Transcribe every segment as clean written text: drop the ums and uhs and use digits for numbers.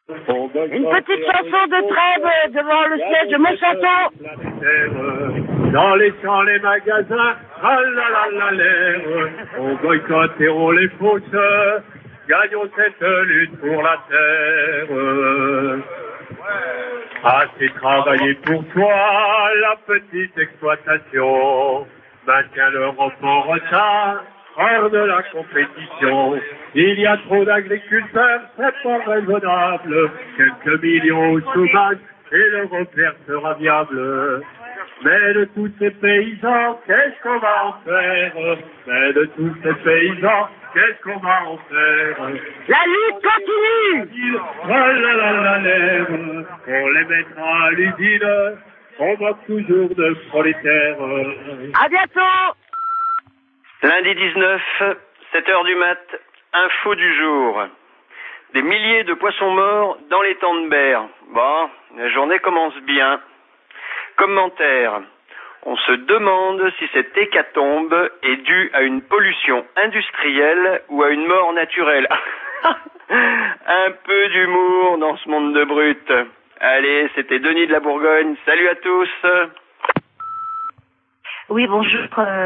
Une petite chanson de trêve devant le siège de Monsanto. Dans les champs, les magasins, l'air, on boycotte et on les fausse, gagnons cette lutte pour la terre. Assez travailler pour toi, la petite exploitation, maintient l'Europe en retard, hors de la compétition. Il y a trop d'agriculteurs, c'est pas raisonnable, quelques millions au chômage et l'Europe vert sera viable. Mais de tous ces paysans, qu'est-ce qu'on va en faire? Mais de tous ces paysans, qu'est-ce qu'on va en faire? La lutte continue. On les mettra à l'usine, on moque toujours de prolétaires. À bientôt. Lundi 19, 7h du mat, info du jour. Des milliers de poissons morts dans les temps de berre. Bon, la journée commence bien. Commentaire. On se demande si cette hécatombe est due à une pollution industrielle ou à une mort naturelle. Un peu d'humour dans ce monde de brutes. Allez, c'était Denis de la Bourgogne. Salut à tous. Oui, bonjour.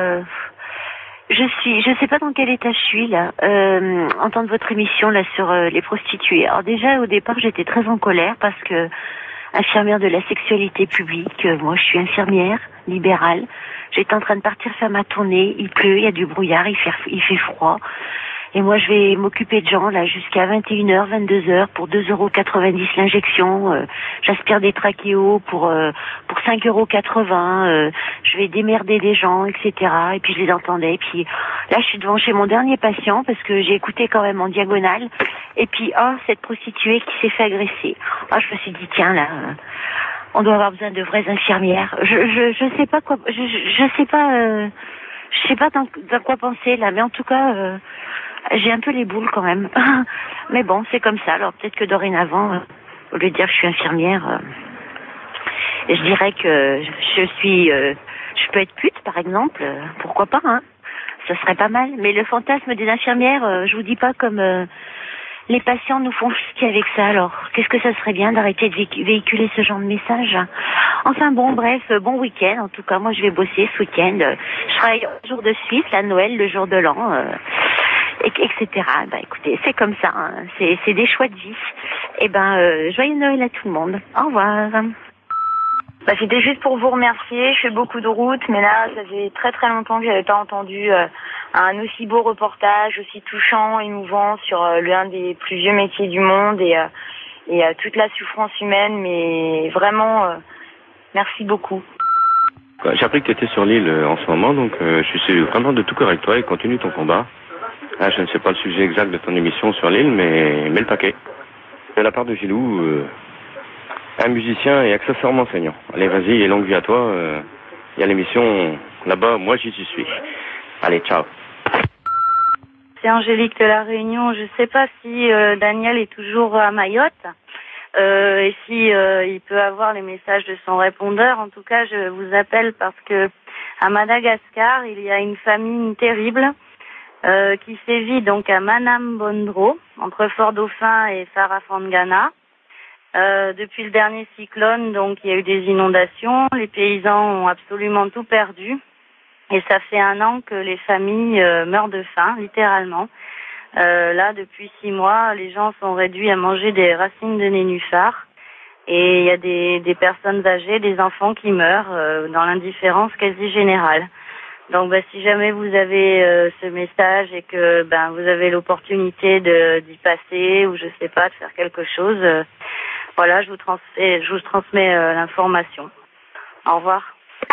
Je sais pas dans quel état je suis là. Entendre votre émission là sur les prostituées. Alors déjà au départ j'étais très en colère parce que infirmière de la sexualité publique, moi je suis infirmière libérale. J'étais en train de partir faire ma tournée, il pleut, il y a du brouillard, il fait froid. Et moi, je vais m'occuper de gens, là, jusqu'à 21h, 22h, pour 2,90 € l'injection. J'aspire des trachéos pour 5,80 €. Je vais démerder des gens, etc. Et puis, je les entendais. Et puis, là, je suis devant chez mon dernier patient, parce que j'ai écouté quand même en diagonale. Et puis, cette prostituée qui s'est fait agresser. Je me suis dit, tiens, là, on doit avoir besoin de vraies infirmières. Je sais pas quoi, je sais pas dans quoi penser, là, mais en tout cas, j'ai un peu les boules quand même. Mais bon, c'est comme ça. Alors peut-être que dorénavant, au lieu de dire que je suis infirmière, je dirais que je peux être pute, par exemple. Pourquoi pas, hein? Ça serait pas mal. Mais le fantasme des infirmières, je vous dis pas comme les patients nous font chier avec ça. Alors, qu'est-ce que ça serait bien d'arrêter de véhiculer ce genre de message? Enfin bon, bref, bon week-end. En tout cas, moi je vais bosser ce week-end. Je travaille le jour de suite, la Noël, le jour de l'an. Etc. Écoutez, c'est comme ça, hein. C'est des choix de vie. Joyeux Noël à tout le monde. Au revoir. C'était juste pour vous remercier. Je fais beaucoup de route, mais là, ça fait très très longtemps que j'avais pas entendu un aussi beau reportage, aussi touchant, émouvant sur l'un des plus vieux métiers du monde et toute la souffrance humaine. Mais vraiment, merci beaucoup. J'ai appris que tu étais sur l'île en ce moment, donc je suis vraiment de tout cœur avec toi et continue ton combat. Je ne sais pas le sujet exact de ton émission sur l'île, mais mets le paquet. De la part de Gilou, un musicien et accessoirement enseignant. Allez, vas-y, et longue vie à toi. Il y a l'émission là-bas, moi j'y suis. Allez, ciao. C'est Angélique de la Réunion. Je ne sais pas si Daniel est toujours à Mayotte et si il peut avoir les messages de son répondeur. En tout cas, je vous appelle parce que à Madagascar, il y a une famine terrible qui sévit donc à Manambondro, entre Fort-Dauphin et Farafangana. Depuis le dernier cyclone, donc il y a eu des inondations, les paysans ont absolument tout perdu et ça fait 1 an que les familles meurent de faim, littéralement. Là, depuis 6 mois, les gens sont réduits à manger des racines de nénuphar et il y a des personnes âgées, des enfants qui meurent dans l'indifférence quasi générale. Donc si jamais vous avez ce message et que vous avez l'opportunité d'y passer ou je sais pas, de faire quelque chose, voilà, je vous transmets l'information. Au revoir.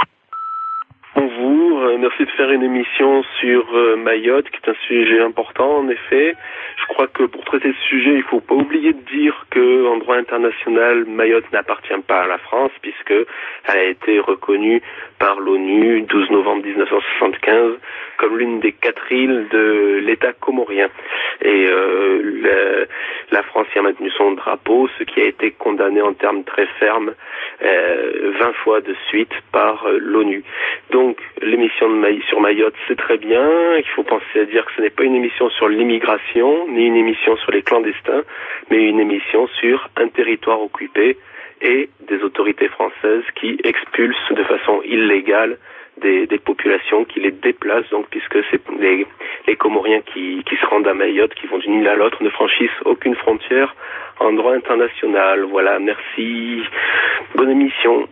Bonjour, merci de faire une émission sur Mayotte, qui est un sujet important en effet. Je crois que pour traiter ce sujet, il ne faut pas oublier de dire que en droit international, Mayotte n'appartient pas à la France puisque elle a été reconnue par l'ONU, 12 novembre 1975, comme l'une des 4 îles de l'État comorien. Et la France y a maintenu son drapeau, ce qui a été condamné en termes très fermes 20 fois de suite par l'ONU. Donc l'émission sur Mayotte, c'est très bien. Il faut penser à dire que ce n'est pas une émission sur l'immigration, ni une émission sur les clandestins, mais une émission sur un territoire occupé et des autorités françaises qui expulsent de façon illégale des populations, qui les déplacent, donc, puisque c'est les Comoriens qui se rendent à Mayotte, qui vont d'une île à l'autre, ne franchissent aucune frontière en droit international. Voilà, merci. Bonne émission.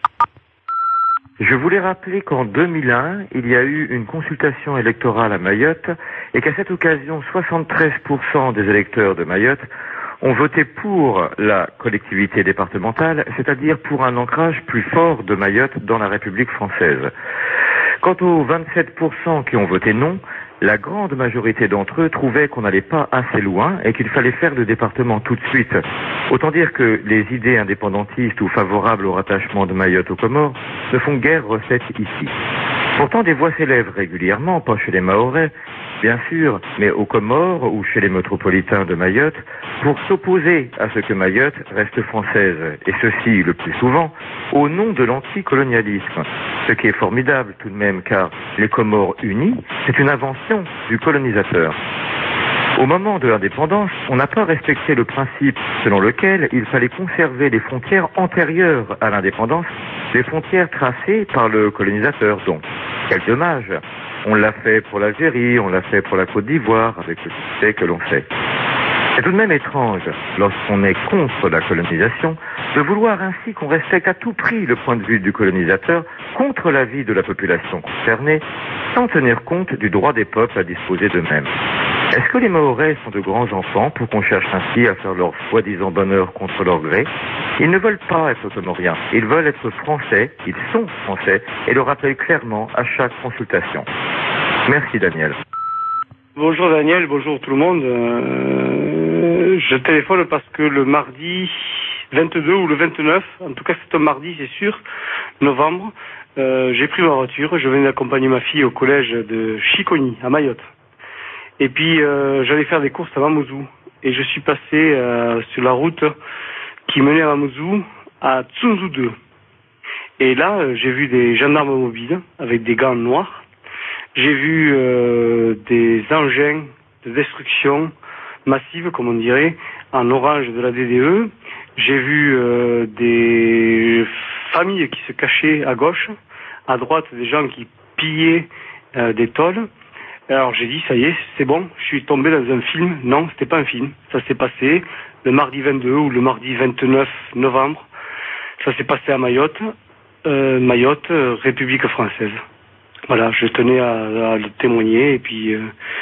Je voulais rappeler qu'en 2001, il y a eu une consultation électorale à Mayotte et qu'à cette occasion, 73% des électeurs de Mayotte ont voté pour la collectivité départementale, c'est-à-dire pour un ancrage plus fort de Mayotte dans la République française. Quant aux 27% qui ont voté non, la grande majorité d'entre eux trouvaient qu'on n'allait pas assez loin et qu'il fallait faire le département tout de suite. Autant dire que les idées indépendantistes ou favorables au rattachement de Mayotte aux Comores ne font guère recette ici. Pourtant, des voix s'élèvent régulièrement, pas chez les Mahorais, bien sûr, mais aux Comores ou chez les métropolitains de Mayotte, pour s'opposer à ce que Mayotte reste française, et ceci, le plus souvent, au nom de l'anticolonialisme. Ce qui est formidable tout de même, car les Comores unies, c'est une invention du colonisateur. Au moment de l'indépendance, on n'a pas respecté le principe selon lequel il fallait conserver les frontières antérieures à l'indépendance, les frontières tracées par le colonisateur. Donc, quel dommage! On l'a fait pour l'Algérie, on l'a fait pour la Côte d'Ivoire, avec le succès que l'on sait. C'est tout de même étrange, lorsqu'on est contre la colonisation, de vouloir ainsi qu'on respecte à tout prix le point de vue du colonisateur contre l'avis de la population concernée, sans tenir compte du droit des peuples à disposer d'eux-mêmes. Est-ce que les Mahorais sont de grands enfants pour qu'on cherche ainsi à faire leur soi-disant bonheur contre leur gré? Ils ne veulent pas être comoriens, ils veulent être français, ils sont français, et le rappellent clairement à chaque consultation. Merci Daniel. Bonjour Daniel, bonjour tout le monde. Je téléphone parce que le mardi 22 ou le 29, en tout cas c'est un mardi c'est sûr, novembre, j'ai pris ma voiture, je venais d'accompagner ma fille au collège de Chiconi, à Mayotte. Et puis j'allais faire des courses à Mamoudzou. Et je suis passé sur la route qui menait à Mamoudzou, à Tsunzu 2. Et là, j'ai vu des gendarmes mobiles avec des gants noirs. J'ai vu des engins de destruction massive, comme on dirait, en orange de la DDE. J'ai vu des familles qui se cachaient à gauche, à droite des gens qui pillaient des tôles. Alors j'ai dit, ça y est, c'est bon, je suis tombé dans un film. Non, c'était pas un film. Ça s'est passé le mardi 22 ou le mardi 29 novembre. Ça s'est passé à Mayotte, République française. Voilà, je tenais à le témoigner et puis...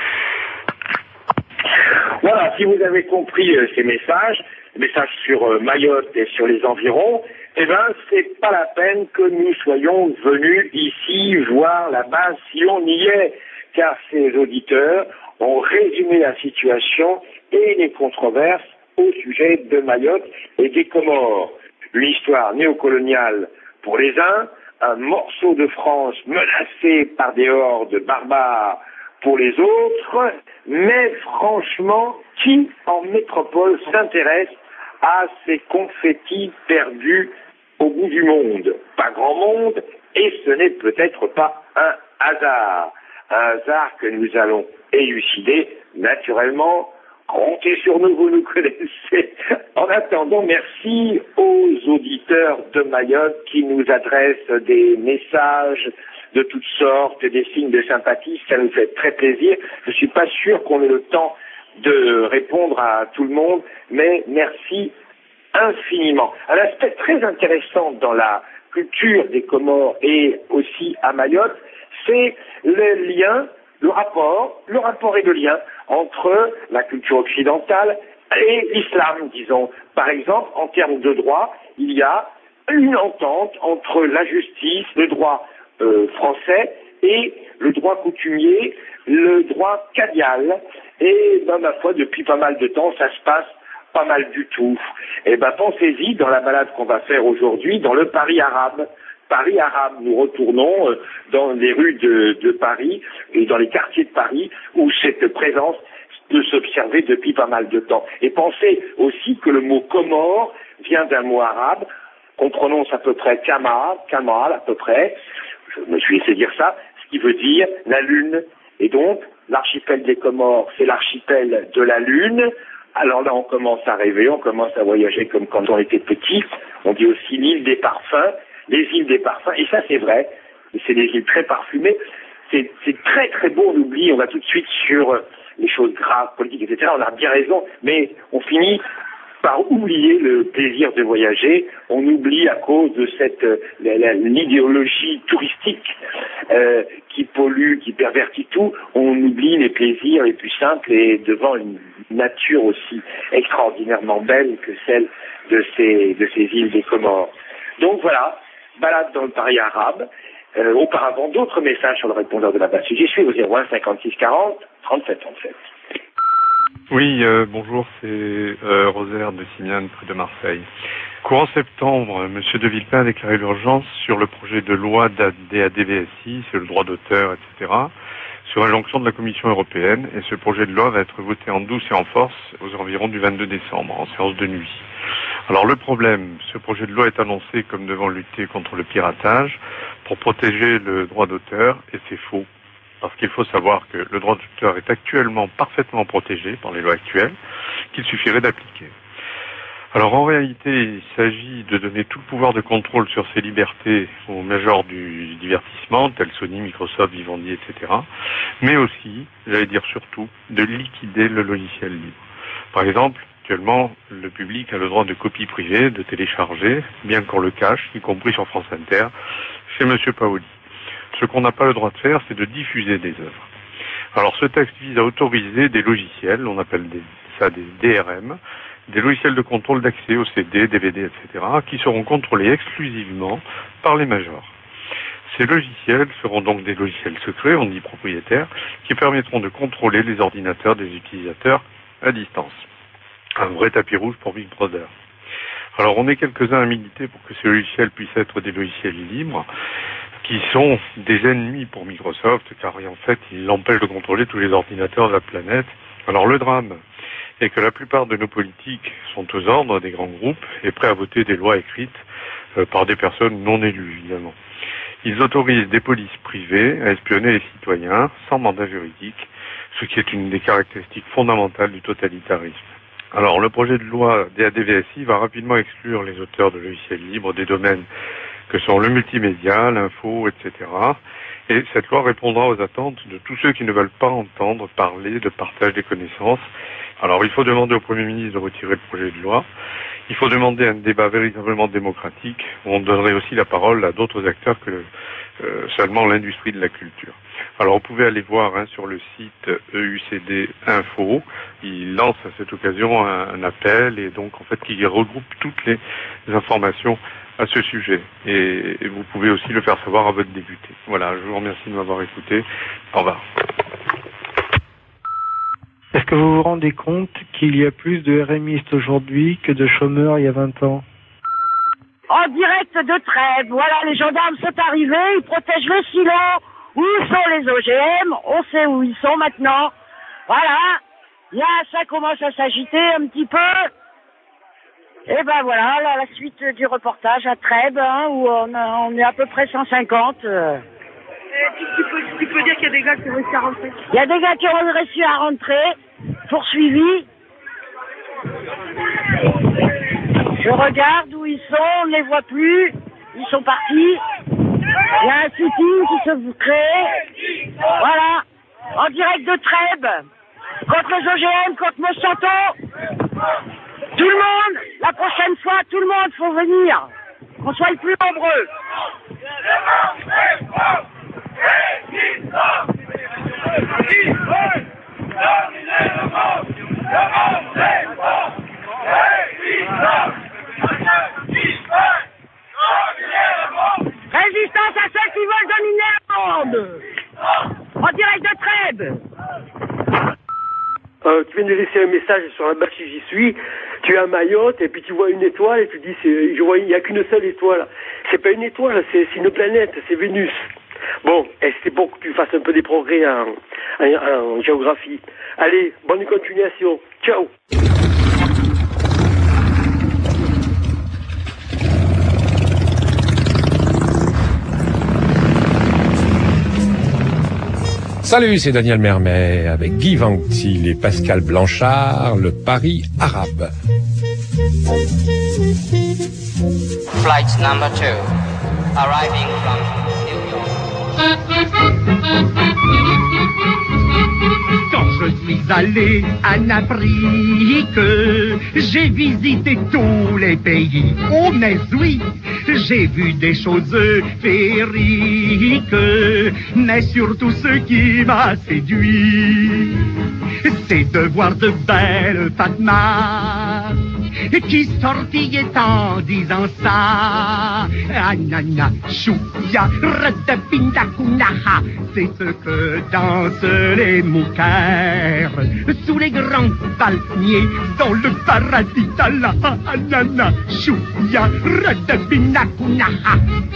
Voilà, si vous avez compris ces messages sur Mayotte et sur les environs, eh ben, c'est pas la peine que nous soyons venus ici voir là-bas si on y est, car ces auditeurs ont résumé la situation et les controverses au sujet de Mayotte et des Comores. Une histoire néocoloniale pour les uns, un morceau de France menacé par des hordes barbares pour les autres, mais franchement, qui en métropole s'intéresse à ces confettis perdus au bout du monde? Pas grand monde, et ce n'est peut-être pas un hasard que nous allons élucider naturellement. Comptez sur nous, vous nous connaissez. En attendant, merci aux auditeurs de Mayotte qui nous adressent des messages de toutes sortes, des signes de sympathie. Ça nous fait très plaisir. Je ne suis pas sûr qu'on ait le temps de répondre à tout le monde, mais merci infiniment. Un aspect très intéressant dans la culture des Comores et aussi à Mayotte, c'est le lien, le rapport et le lien entre la culture occidentale et l'islam, disons. Par exemple, en termes de droit, il y a une entente entre la justice, le droit français et le droit coutumier, le droit cadial. Et ma foi, depuis pas mal de temps, ça se passe pas mal du tout. Et pensez-y dans la balade qu'on va faire aujourd'hui dans le Paris arabe. Paris arabe. Nous retournons dans les rues de Paris et dans les quartiers de Paris où cette présence peut s'observer depuis pas mal de temps. Et pensez aussi que le mot Comore vient d'un mot arabe qu'on prononce à peu près Kamal à peu près, je me suis essayé de dire ça, ce qui veut dire la lune. Et donc, l'archipel des Comores, c'est l'archipel de la lune. Alors là, on commence à rêver, on commence à voyager comme quand on était petit. On dit aussi l'île des parfums, les îles des parfums, et ça c'est vrai, c'est des îles très parfumées. C'est très très beau, on oublie, on va tout de suite sur les choses graves, politiques, etc. On a bien raison, mais on finit par oublier le plaisir de voyager. On oublie à cause de cette l'idéologie touristique qui pollue, qui pervertit tout. On oublie les plaisirs les plus simples et devant une nature aussi extraordinairement belle que celle de ces îles des Comores. Donc voilà, balade dans le Paris arabe. Auparavant, d'autres messages sur le répondeur de la base. J'y suis au 01 56 40 37 37. Oui, bonjour, c'est Rosaire de Simiane, près de Marseille. Courant septembre, M. de Villepin a déclaré l'urgence sur le projet de loi DADVSI, c'est le droit d'auteur, etc., sur injonction de la Commission européenne, et ce projet de loi va être voté en douce et en force aux environs du 22 décembre, en séance de nuit. Alors le problème, ce projet de loi est annoncé comme devant lutter contre le piratage pour protéger le droit d'auteur, et c'est faux. Parce qu'il faut savoir que le droit d'auteur est actuellement parfaitement protégé par les lois actuelles, qu'il suffirait d'appliquer. Alors en réalité, il s'agit de donner tout le pouvoir de contrôle sur ces libertés aux majors du divertissement, tels Sony, Microsoft, Vivendi, etc. Mais aussi, j'allais dire surtout, de liquider le logiciel libre. Par exemple, actuellement, le public a le droit de copie privée, de télécharger, bien qu'on le cache, y compris sur France Inter, chez M. Paoli. Ce qu'on n'a pas le droit de faire, c'est de diffuser des œuvres. Alors ce texte vise à autoriser des logiciels, on appelle ça des DRM, des logiciels de contrôle d'accès aux CD, DVD, etc., qui seront contrôlés exclusivement par les majors. Ces logiciels seront donc des logiciels secrets, on dit propriétaires, qui permettront de contrôler les ordinateurs des utilisateurs à distance. Un vrai tapis rouge pour Big Brother. Alors on est quelques-uns à militer pour que ces logiciels puissent être des logiciels libres, qui sont des ennemis pour Microsoft, car en fait, ils l'empêchent de contrôler tous les ordinateurs de la planète. Alors le drame est que la plupart de nos politiques sont aux ordres des grands groupes et prêts à voter des lois écrites par des personnes non élues, évidemment. Ils autorisent des polices privées à espionner les citoyens sans mandat juridique, ce qui est une des caractéristiques fondamentales du totalitarisme. Alors le projet de loi DADVSI va rapidement exclure les auteurs de logiciels libres des domaines que sont le multimédia, l'info, etc. Et cette loi répondra aux attentes de tous ceux qui ne veulent pas entendre parler de partage des connaissances. Alors il faut demander au Premier ministre de retirer le projet de loi. Il faut demander un débat véritablement démocratique où on donnerait aussi la parole à d'autres acteurs que seulement l'industrie de la culture. Alors vous pouvez aller voir sur le site EUCD Info. Il lance à cette occasion un appel et donc en fait qui regroupe toutes les informations à ce sujet. Et vous pouvez aussi le faire savoir à votre député. Voilà, je vous remercie de m'avoir écouté. Au revoir. Est-ce que vous vous rendez compte qu'il y a plus de RMistes aujourd'hui que de chômeurs il y a 20 ans? En direct de Trèbes, voilà, les gendarmes sont arrivés, ils protègent le silo. Où sont les OGM? On sait où ils sont maintenant. Voilà, là, ça commence à s'agiter un petit peu. Et ben voilà, là, la suite du reportage à Trèbes, où on est à peu près 150. Tu peux dire qu'il y a des gars qui ont réussi à rentrer? Il y a des gars qui ont réussi à rentrer, poursuivis. Je regarde où ils sont, on ne les voit plus, ils sont partis. Il y a un sitting qui se crée. Voilà, en direct de Trèbes, contre les OGM, contre Monsanto. Tout le monde, la prochaine fois, tout le monde, faut venir. Qu'on soit le plus nombreux. Résistance à ceux qui veulent dominer le monde. En direct de Trèbes. Tu viens de laisser un message sur la bâche, j'y suis. Tu Tu es à Mayotte et puis tu vois une étoile et tu dis il y a qu'une seule étoile. C'est pas une étoile, c'est une planète, c'est Vénus. Bon, et c'est pour que tu fasses un peu des progrès en géographie. Allez, bonne continuation. Ciao. Salut, c'est Daniel Mermet avec Guy Vanctil et Pascal Blanchard, le Paris arabe. Flight number 2, arriving from New York. Quand je suis allé en Afrique, j'ai visité tous les pays. Oh mais oui, j'ai vu des choses féeriques, mais surtout ce qui m'a séduit, c'est de voir de belles Fatma qui sortillaient en disant ça. Anana, chouya, radabinda kunaha, c'est ce que dansent les moukères sous les grands palmiers dans le paradis d'Allah. Anana, chouya, radabinda kunaha.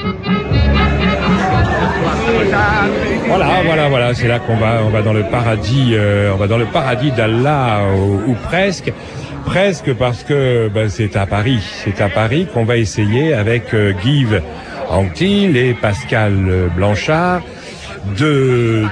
Voilà, c'est là qu'on va, on va dans le paradis d'Allah ou presque. Presque parce que c'est à Paris qu'on va essayer avec Guy Vanctil et Pascal Blanchard de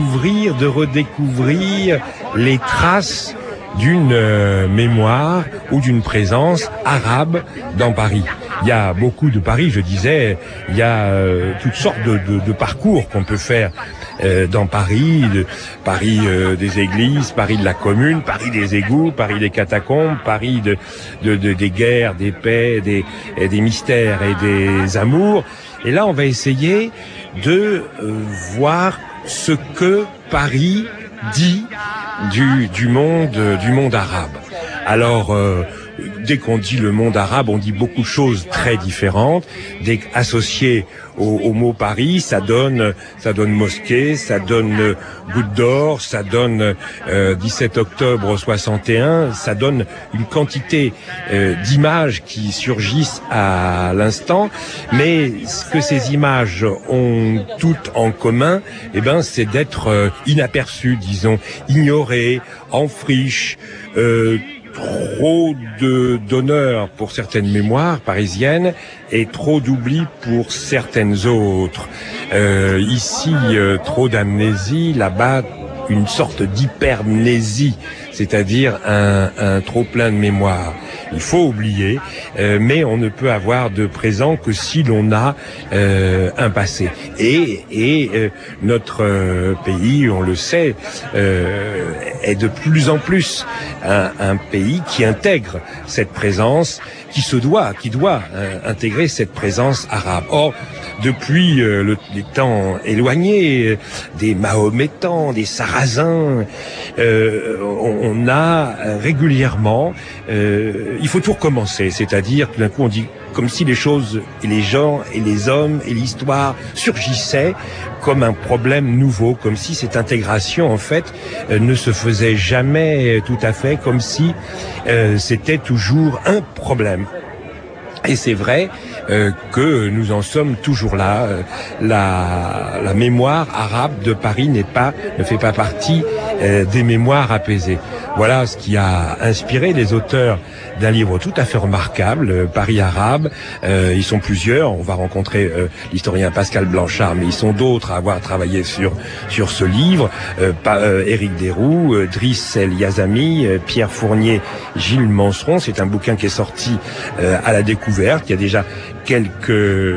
redécouvrir les traces d'une mémoire ou d'une présence arabe dans Paris. Il y a beaucoup de Paris, je disais, il y a toutes sortes de parcours qu'on peut faire dans Paris, Paris des églises, Paris de la commune, Paris des égouts, Paris des catacombes, Paris des guerres, des paix, des mystères et des amours. Et là, on va essayer de voir ce que Paris dit du monde arabe. Alors, dès qu'on dit le monde arabe, on dit beaucoup de choses très différentes. Dès qu'associé au mot Paris, ça donne mosquée, ça donne goutte d'or, ça donne 17 octobre 61, ça donne une quantité d'images qui surgissent à l'instant. Mais ce que ces images ont toutes en commun, c'est d'être inaperçues, disons, ignorées, en friche, trop d'honneur pour certaines mémoires parisiennes et trop d'oubli pour certaines autres. Ici, trop d'amnésie, là-bas, une sorte d'hypermnésie, c'est-à-dire un trop plein de mémoire. Il faut oublier, mais on ne peut avoir de présent que si l'on a un passé. Et notre pays, on le sait, est de plus en plus un pays qui intègre cette présence, qui doit intégrer cette présence arabe. Or, depuis les temps éloignés des Mahométans, des Sarrasins, on a régulièrement, il faut tout recommencer, c'est-à-dire tout d'un coup on dit comme si les choses et les gens et les hommes et l'histoire surgissaient comme un problème nouveau, comme si cette intégration en fait ne se faisait jamais tout à fait, comme si c'était toujours un problème. Et c'est vrai que nous en sommes toujours là. La mémoire arabe de Paris ne fait pas partie des mémoires apaisées. Voilà ce qui a inspiré les auteurs d'un livre tout à fait remarquable, Paris arabe. Ils sont plusieurs. On va rencontrer l'historien Pascal Blanchard, mais ils sont d'autres à avoir travaillé sur ce livre. Éric Desroux, Driss El Yazami, Pierre Fournier, Gilles Manseron. C'est un bouquin qui est sorti à la découverte il y a déjà quelques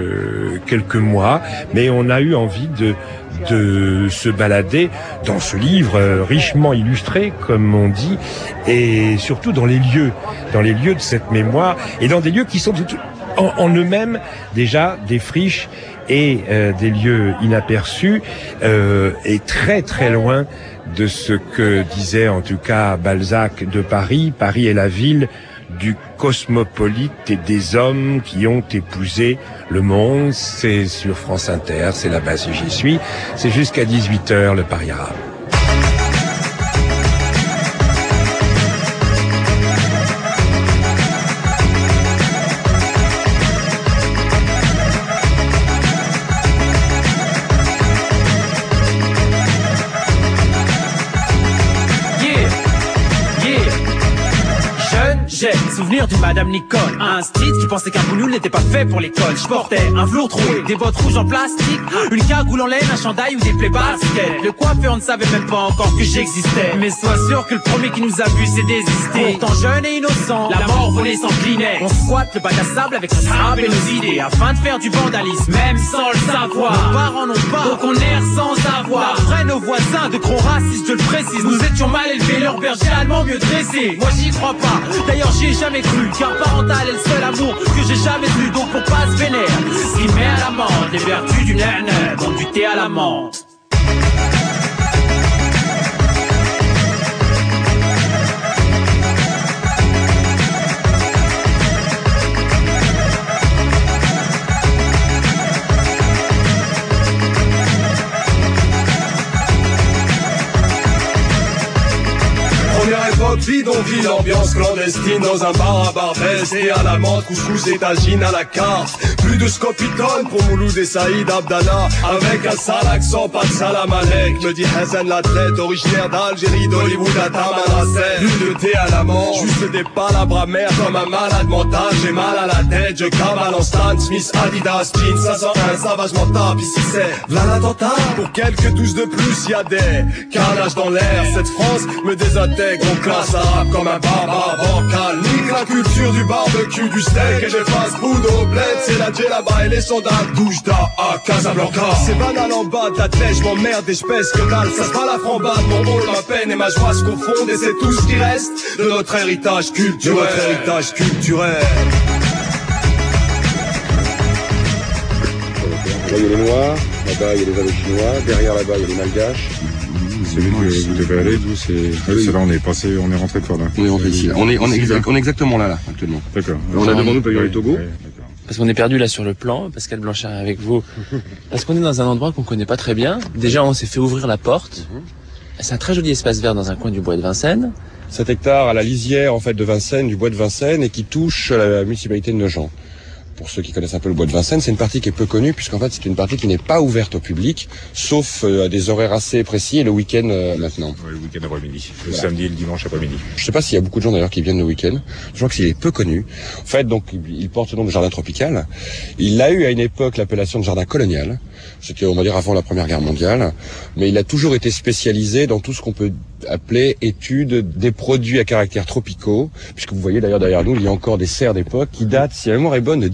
mois, mais on a eu envie de se balader dans ce livre richement illustré, comme on dit, et surtout dans les lieux de cette mémoire, et dans des lieux qui sont en eux-mêmes déjà des friches et des lieux inaperçus, et très très loin de ce que disait en tout cas Balzac de Paris. Paris est la ville du cosmopolite et des hommes qui ont épousé le monde. C'est sur France Inter, c'est là-bas si j'y suis. C'est jusqu'à 18h, le Paris arabe. souvenir d'une Madame Nicole. Un street qui pensait qu'un boulot n'était pas fait pour l'école. Je portais un velours troué, des bottes rouges en plastique, une cagoule en laine, un chandail ou des plaies baskets. Le coiffeur ne savait même pas encore que j'existais. Mais sois sûr que le premier qui nous a vu c'est désisté. Pourtant jeune et innocent, la mort volée s'inclinait. On squatte le bac à sable avec nos sable et nos idées, afin de faire du vandalisme, même sans le savoir. Nos parents n'ont pas, donc on erre sans avoir. Après nos voisins de gros racistes, je le précise, nous étions mal élevés, leur berger allemand mieux dressé. Moi j'y crois pas, d'ailleurs j'y ai jamais cru, car parental est le seul amour que j'ai jamais eu. Donc pour pas se vénère, ce qui met à l'amende les vertus du nègre, donc du thé à la menthe. Bidonville, l'ambiance clandestine dans un bar à Barbès et à la menthe, couscous et tagine à la carte. Plus de scopitone pour Mouloud et Saïd Abdallah, avec un sale accent, pas de salam alek. Me dit Hassan l'athlète, originaire d'Algérie, d'Hollywood à Tamanrasset. Plus de thé à la menthe, juste des palabres amères comme un malade mental. J'ai mal à la tête, je cavale en Stan Smith, Adidas, jeans 501, sauvagement tape. Ici c'est v'là l'attentat. Pour quelques douces de plus, y'a des carnages dans l'air. Cette France me désintègre, on classe arabe comme un barbare bancal. Nique la culture du barbecue, du steak et j'ai fast-food au bled. C'est la djellaba et les soldats Doujda à Casablanca. C'est banal en bas de la tête, j'm'emmerde et j'pèse que dalle. Ça se bat la frambade, mon rôle, ma peine et ma joie se confondent. Et c'est tout ce qui reste de notre héritage culturel. Là-bas il y a les Noirs, là-bas il y a les Indochinois, derrière là-bas il y a les Malgaches. Celui que vous devez aller, d'où c'est... Oui, c'est là, on est rentré par là. On est rentré ici, là. On est exactement là, actuellement. D'accord. On a devant nous le Togo. Parce qu'on est perdu là sur le plan, Pascal Blanchard est avec vous. Parce qu'on est dans un endroit qu'on connaît pas très bien. Déjà, on s'est fait ouvrir la porte. C'est un très joli espace vert dans un coin du bois de Vincennes. 7 hectares à la lisière, en fait, de Vincennes, du bois de Vincennes, et qui touche la municipalité de Nogent. Pour ceux qui connaissent un peu le bois de Vincennes, c'est une partie qui est peu connue, puisqu'en fait, c'est une partie qui n'est pas ouverte au public, sauf à des horaires assez précis, et le week-end maintenant. Ouais, le week-end après-midi. Le samedi et le dimanche après-midi. Je sais pas s'il y a beaucoup de gens d'ailleurs qui viennent le week-end. Je crois qu'il est peu connu. En fait, donc, il porte le nom de jardin tropical. Il a eu à une époque l'appellation de jardin colonial. C'était, on va dire, avant la Première Guerre mondiale. Mais il a toujours été spécialisé dans tout ce qu'on peut appeler étude des produits à caractère tropicaux, puisque vous voyez d'ailleurs derrière nous, il y a encore des serres d'époque qui datent, si la mémoire est bonne, de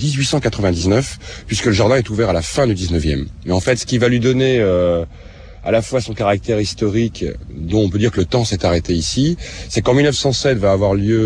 1899, puisque le jardin est ouvert à la fin du 19e. Mais en fait, ce qui va lui donner à la fois son caractère historique, dont on peut dire que le temps s'est arrêté ici, c'est qu'en 1907 va avoir lieu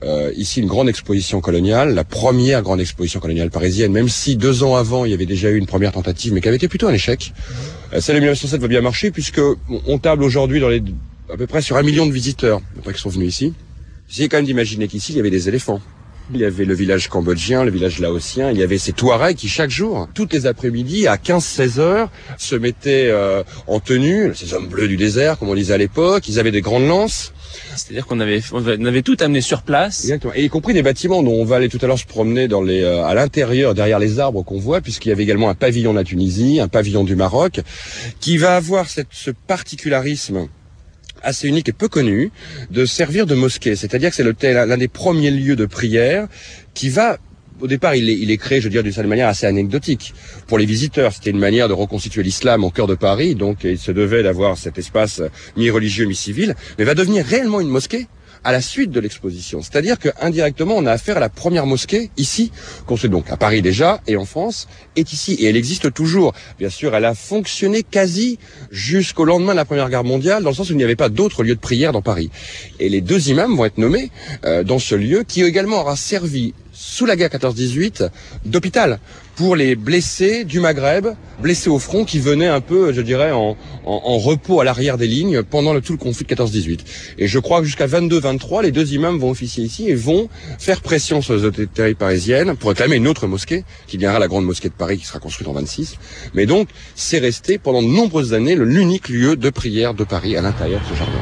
ici une grande exposition coloniale, la première grande exposition coloniale parisienne, même si 2 ans avant il y avait déjà eu une première tentative, mais qui avait été plutôt un échec. Celle de 1907 va bien marcher, puisque on table aujourd'hui dans à peu près sur 1 million de visiteurs, après qu'ils sont venus ici. Essayez quand même d'imaginer qu'ici, il y avait des éléphants. Il y avait le village cambodgien, le village laotien, il y avait ces Touaregs qui, chaque jour, toutes les après-midi, à 15-16 heures, se mettaient en tenue, ces hommes bleus du désert, comme on disait à l'époque. Ils avaient des grandes lances. C'est-à-dire qu'on avait tout amené sur place. Exactement. Et y compris des bâtiments dont on va aller tout à l'heure se promener à l'intérieur, derrière les arbres qu'on voit, puisqu'il y avait également un pavillon de la Tunisie, un pavillon du Maroc, qui va avoir ce particularisme assez unique et peu connu, de servir de mosquée. C'est-à-dire que c'est l'un des premiers lieux de prière qui va, au départ, il est créé, je veux dire, d'une certaine manière assez anecdotique. Pour les visiteurs, c'était une manière de reconstituer l'islam au cœur de Paris, donc il se devait d'avoir cet espace mi-religieux, mi-civil, mais va devenir réellement une mosquée à la suite de l'exposition. C'est-à-dire que indirectement, on a affaire à la première mosquée ici, construite donc à Paris déjà et en France, est ici et elle existe toujours. Bien sûr, elle a fonctionné quasi jusqu'au lendemain de la Première Guerre mondiale, dans le sens où il n'y avait pas d'autres lieux de prière dans Paris. Et les 2 imams vont être nommés dans ce lieu, qui également aura servi sous la guerre 14-18 d'hôpital pour les blessés du Maghreb, blessés au front, qui venaient un peu, je dirais, en repos à l'arrière des lignes pendant tout le conflit de 14-18. Et je crois que jusqu'à 22-23, les 2 imams vont officier ici et vont faire pression sur les autorités parisiennes pour réclamer une autre mosquée, qui deviendra la grande mosquée de Paris, qui sera construite en 26. Mais donc, c'est resté pendant de nombreuses années l'unique lieu de prière de Paris à l'intérieur de ce jardin.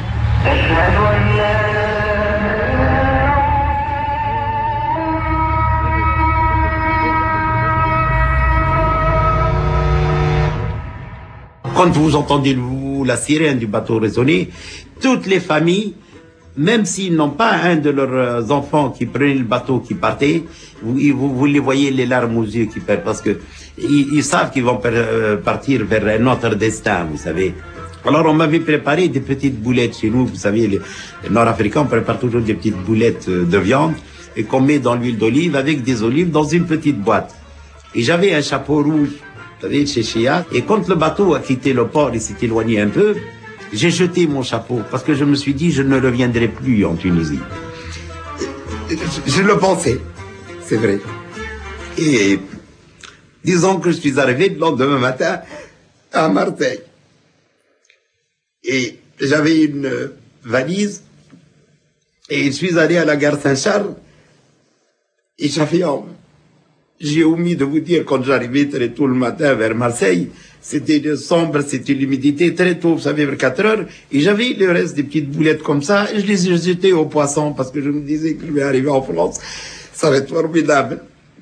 Quand vous entendez la sirène du bateau résonner, toutes les familles même s'ils n'ont pas un de leurs enfants qui prenait le bateau, qui partait, vous les voyez les larmes aux yeux qui perdent, parce que ils savent qu'ils vont partir vers un autre destin, vous savez. Alors on m'avait préparé des petites boulettes chez nous, vous savez, les Nord-Africains, on prépare toujours des petites boulettes de viande et qu'on met dans l'huile d'olive avec des olives dans une petite boîte. Et j'avais un chapeau rouge, vous savez, chez Chia, et quand le bateau a quitté le port et s'est éloigné un peu, j'ai jeté mon chapeau parce que je me suis dit je ne reviendrai plus en Tunisie. Je le pensais, c'est vrai. Et disons que je suis arrivé le lendemain matin à Marseille. Et j'avais une valise et je suis allé à la gare Saint-Charles et j'ai omis de vous dire quand j'arrivais très tôt le matin vers Marseille, c'était sombre, c'était l'humidité, très tôt, vous savez, vers 4 heures, et j'avais le reste des petites boulettes comme ça, et je les ai jetées aux poissons parce que je me disais que je vais arriver en France, ça va être formidable.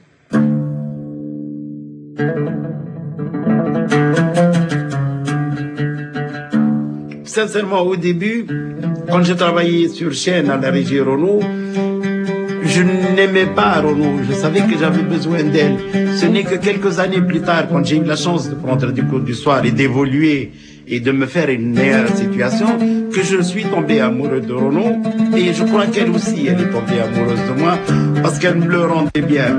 Sincèrement, au début, quand je travaillais sur chaîne à la régie Renault, je n'aimais pas Renault, je savais que j'avais besoin d'elle. Ce n'est que quelques années plus tard, quand j'ai eu la chance de prendre des cours du soir et d'évoluer et de me faire une meilleure situation, que je suis tombé amoureux de Renault. Et je crois qu'elle aussi, elle est tombée amoureuse de moi, parce qu'elle me le rendait bien.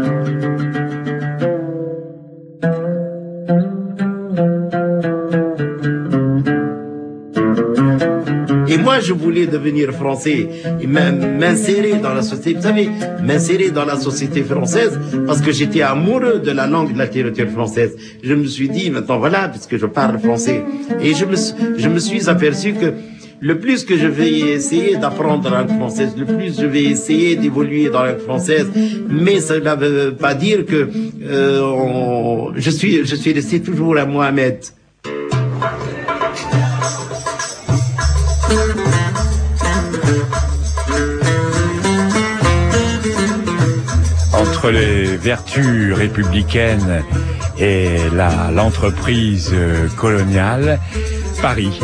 Et moi, je voulais devenir français et m'insérer dans la société, vous savez, m'insérer dans la société française parce que j'étais amoureux de la langue, de la littérature française. Je me suis dit, maintenant voilà, puisque je parle français. Et je me suis aperçu que le plus que je vais essayer d'apprendre la langue française, le plus je vais essayer d'évoluer dans la langue française, mais cela ne veut pas dire que je suis resté toujours à Mohamed. Entre les vertus républicaines et l'entreprise coloniale, Paris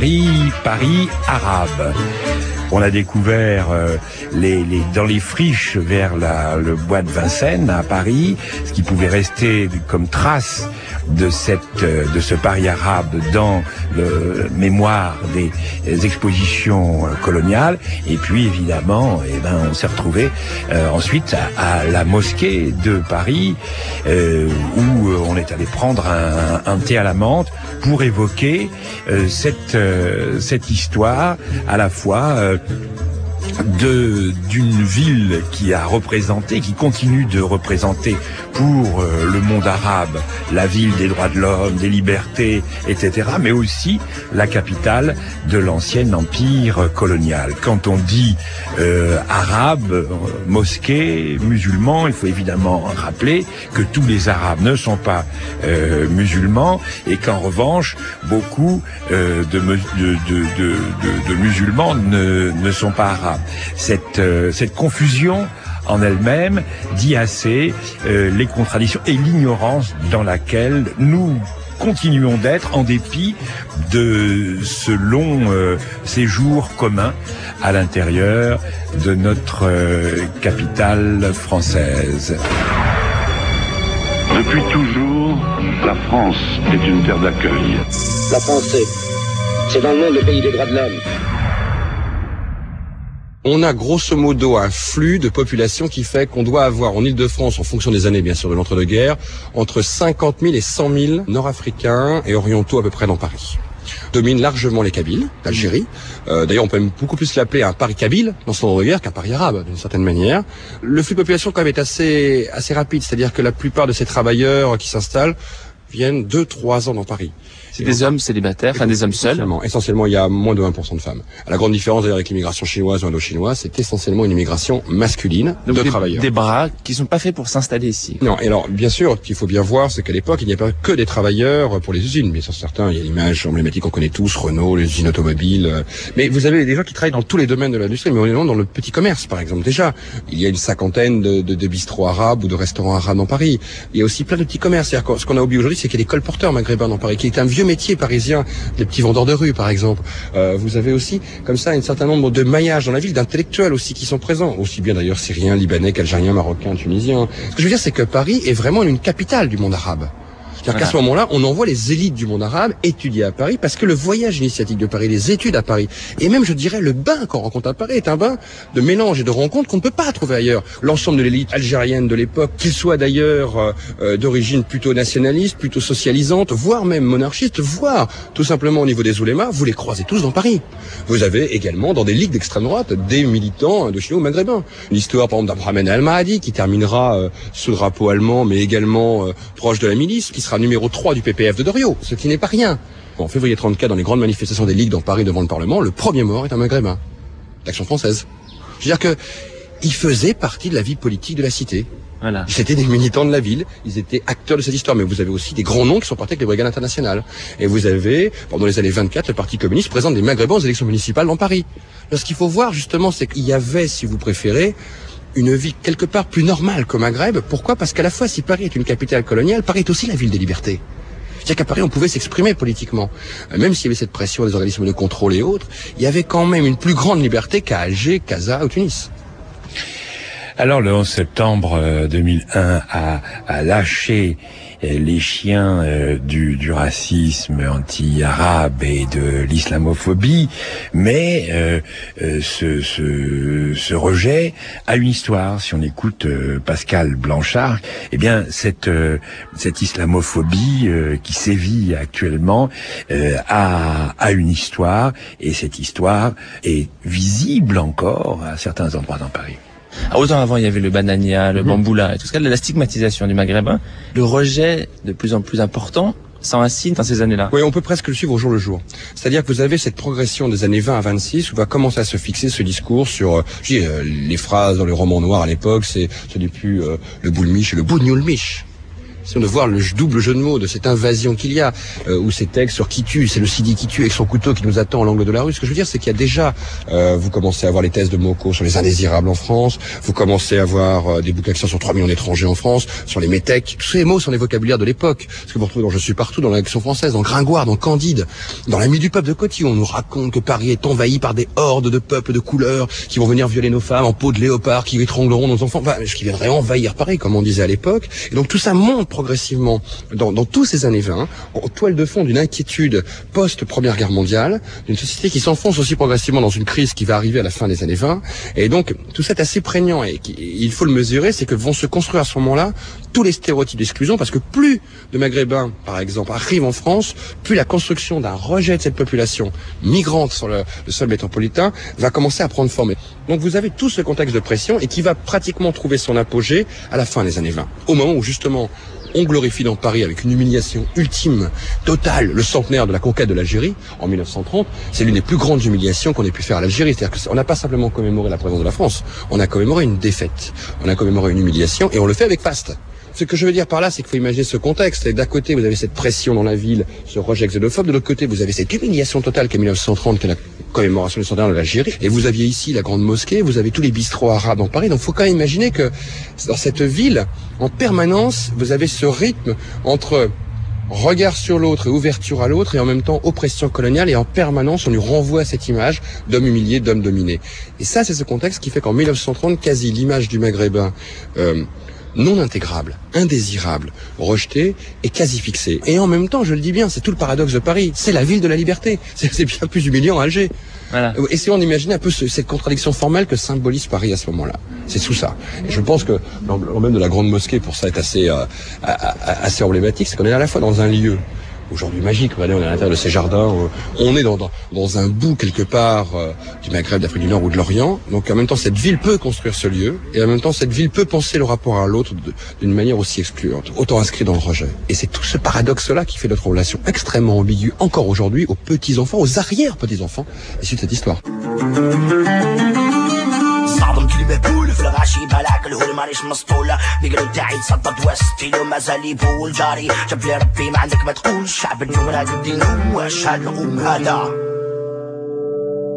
arabe. On a découvert dans les friches vers le bois de Vincennes à Paris, ce qui pouvait rester comme trace de ce Paris arabe dans le mémoire des expositions coloniales. Et puis évidemment, on s'est retrouvé ensuite à la mosquée de Paris, où on est allé prendre un thé à la menthe pour évoquer cette histoire à la fois d'une ville qui a représenté, qui continue de représenter pour le monde arabe la ville des droits de l'homme, des libertés, etc., mais aussi la capitale de l'ancien empire colonial. Quand on dit arabe, mosquée, musulman, il faut évidemment rappeler que tous les arabes ne sont pas musulmans et qu'en revanche beaucoup de musulmans ne sont pas arabes. Cette confusion en elle-même dit assez les contradictions et l'ignorance dans laquelle nous continuons d'être en dépit de ce long séjour commun à l'intérieur de notre capitale française. Depuis toujours, la France est une terre d'accueil. La France, c'est dans le monde le pays des droits de l'homme. On a grosso modo un flux de population qui fait qu'on doit avoir en Île-de-France, en fonction des années bien sûr de l'entre-deux-guerres, entre 50 000 et 100 000 Nord-Africains et orientaux à peu près dans Paris. Domine largement les Kabyles d'Algérie. D'ailleurs, on peut même beaucoup plus l'appeler un Paris kabyle dans son entre-deux-guerres qu'un Paris arabe d'une certaine manière. Le flux de population quand même est assez rapide, c'est-à-dire que la plupart de ces travailleurs qui s'installent viennent 2-3 ans dans Paris. C'est des hommes célibataires, enfin des hommes seuls. Essentiellement, il y a moins de 1% de femmes. À la grande différence d'ailleurs avec l'immigration chinoise ou indo-chinoise, c'est essentiellement une immigration masculine de travailleurs. Des bras qui sont pas faits pour s'installer ici. Non, et alors bien sûr, qu'il faut bien voir, c'est qu'à l'époque, il n'y a pas que des travailleurs pour les usines. Mais sur certains, il y a l'image emblématique qu'on connaît tous, Renault, les usines automobiles. Mais vous avez des gens qui travaillent dans tous les domaines de l'industrie, mais on est dans le petit commerce, par exemple. Déjà, il y a une 50aine de bistrots arabes ou de restaurants arabes dans Paris. Il y a aussi plein de petits commerces. C'est-à-dire que ce qu'on a oublié aujourd'hui, c'est qu'il y a des colporteurs maghrébins dans Paris, qui est un vieux métier parisien, des petits vendeurs de rue par exemple. Vous avez aussi comme ça un certain nombre de maillages dans la ville, d'intellectuels aussi qui sont présents, aussi bien d'ailleurs syriens, libanais qu'algériens, marocains, tunisiens. Ce que je veux dire, c'est que Paris est vraiment une capitale du monde arabe. C'est-à-dire qu'à ce moment-là, on envoie les élites du monde arabe étudier à Paris, parce que le voyage initiatique de Paris, les études à Paris, et même, je dirais, le bain qu'on rencontre à Paris est un bain de mélange et de rencontres qu'on ne peut pas trouver ailleurs. L'ensemble de l'élite algérienne de l'époque, qu'il soit d'ailleurs d'origine plutôt nationaliste, plutôt socialisante, voire même monarchiste, voire tout simplement au niveau des oulémas, vous les croisez tous dans Paris. Vous avez également, dans des ligues d'extrême droite, des militants indochinois maghrébins. L'histoire, par exemple, d'Abraham Al-Mahdi, qui terminera sous le drapeau allemand, mais également proche de la milice, qui sera numéro 3 du PPF de Doriot, ce qui n'est pas rien. En février 34, dans les grandes manifestations des ligues dans Paris devant le Parlement, le premier mort est un maghrébin, d'Action française. Je veux dire que ils faisaient partie de la vie politique de la cité. Voilà. C'était des militants de la ville, ils étaient acteurs de cette histoire, mais vous avez aussi des grands noms qui sont partis avec les brigades internationales. Et vous avez, pendant les années 24, le Parti communiste présente des maghrébins aux élections municipales dans Paris. Alors, ce qu'il faut voir justement, c'est qu'il y avait, si vous préférez, une vie quelque part plus normale qu'au Maghreb. Pourquoi ? Parce qu'à la fois, si Paris est une capitale coloniale, Paris est aussi la ville des libertés. C'est-à-dire qu'à Paris, on pouvait s'exprimer politiquement. Même s'il y avait cette pression des organismes de contrôle et autres, il y avait quand même une plus grande liberté qu'à Alger, Casa ou Tunis. Alors, le 11 septembre 2001 a lâché les chiens du racisme anti-arabe et de l'islamophobie, mais ce rejet a une histoire. Si on écoute Pascal Blanchard, eh bien cette islamophobie qui sévit actuellement a une histoire, et cette histoire est visible encore à certains endroits dans Paris. Autant avant, il y avait le banania, le bamboula et tout ça, la stigmatisation du maghrébin, le rejet de plus en plus important s'enracine dans ces années-là. Oui, on peut presque le suivre au jour le jour. C'est-à-dire que vous avez cette progression des années 20 à 26 où va commencer à se fixer ce discours sur les phrases dans le roman noir à l'époque, ce n'est plus le boulmiche et le bougnoulmiche. C'est de voir le double jeu de mots de cette invasion qu'il y a, ou ces textes sur qui tue, c'est le Sidi qui tue avec son couteau qui nous attend à l'angle de la rue. Ce que je veux dire, c'est qu'il y a déjà, vous commencez à avoir les thèses de Moko sur les indésirables en France, vous commencez à avoir des bouquins sur 3 millions d'étrangers en France, sur les métèques. Tous ces mots sont les vocabulaires de l'époque. Ce que vous retrouvez dans Je suis partout, dans l'Action française, dans Gringoire, dans Candide, dans l'Ami du peuple de Coty, on nous raconte que Paris est envahi par des hordes de peuples de couleur qui vont venir violer nos femmes en peau de léopard, qui étrangleront nos enfants, qui viendraient envahir Paris, comme on disait à l'époque. Et donc tout ça monte progressivement dans tous ces années 20, en toile de fond d'une inquiétude post-Première Guerre mondiale, d'une société qui s'enfonce aussi progressivement dans une crise qui va arriver à la fin des années 20. Et donc tout ça est assez prégnant, et il faut le mesurer, c'est que vont se construire à ce moment-là tous les stéréotypes d'exclusion, parce que plus de Maghrébins, par exemple, arrivent en France, plus la construction d'un rejet de cette population migrante sur le sol métropolitain va commencer à prendre forme. Donc vous avez tout ce contexte de pression, et qui va pratiquement trouver son apogée à la fin des années 20, au moment où justement on glorifie dans Paris avec une humiliation ultime, totale, le centenaire de la conquête de l'Algérie en 1930. C'est l'une des plus grandes humiliations qu'on ait pu faire à l'Algérie. C'est-à-dire qu'on n'a pas simplement commémoré la présence de la France, on a commémoré une défaite, on a commémoré une humiliation, et on le fait avec faste. Ce que je veux dire par là, c'est qu'il faut imaginer ce contexte. Et d'un côté, vous avez cette pression dans la ville, ce rejet xénophobe. De l'autre côté, vous avez cette humiliation totale qu'est 1930, qui est la commémoration du centenaire de l'Algérie. Et vous aviez ici la grande mosquée, vous avez tous les bistrots arabes dans Paris. Donc, il faut quand même imaginer que dans cette ville, en permanence, vous avez ce rythme entre regard sur l'autre et ouverture à l'autre, et en même temps oppression coloniale, et en permanence on lui renvoie cette image d'homme humilié, d'homme dominé. Et ça, c'est ce contexte qui fait qu'en 1930, quasi l'image du maghrébin non intégrable, indésirable, rejeté et quasi fixé. Et en même temps, je le dis bien, c'est tout le paradoxe de Paris, c'est la ville de la liberté, c'est bien plus humiliant à Alger. Voilà. Essayons d'imaginer un peu cette contradiction formelle que symbolise Paris à ce moment-là. C'est tout ça. Et je pense que l'emblème de la grande mosquée, pour ça, est assez emblématique, c'est qu'on est à la fois dans un lieu aujourd'hui magique, on est à l'intérieur de ces jardins, on est dans un bout quelque part du Maghreb, d'Afrique du Nord ou de l'Orient. Donc en même temps, cette ville peut construire ce lieu, et en même temps, cette ville peut penser le rapport à l'autre d'une manière aussi excluante, autant inscrit dans le rejet. Et c'est tout ce paradoxe-là qui fait notre relation extrêmement ambiguë encore aujourd'hui aux petits-enfants, aux arrière-petits-enfants issus de cette histoire. صعدم كلمة بول في الغاشي بلاك الهول مانيش مسطولة بيقولوا تاعي تصدد وستيلو مازالي بول جاري جاب لي ربي ما عندك ما تقول الشعب اليوم قد الدين هو شهاد الأم هذا.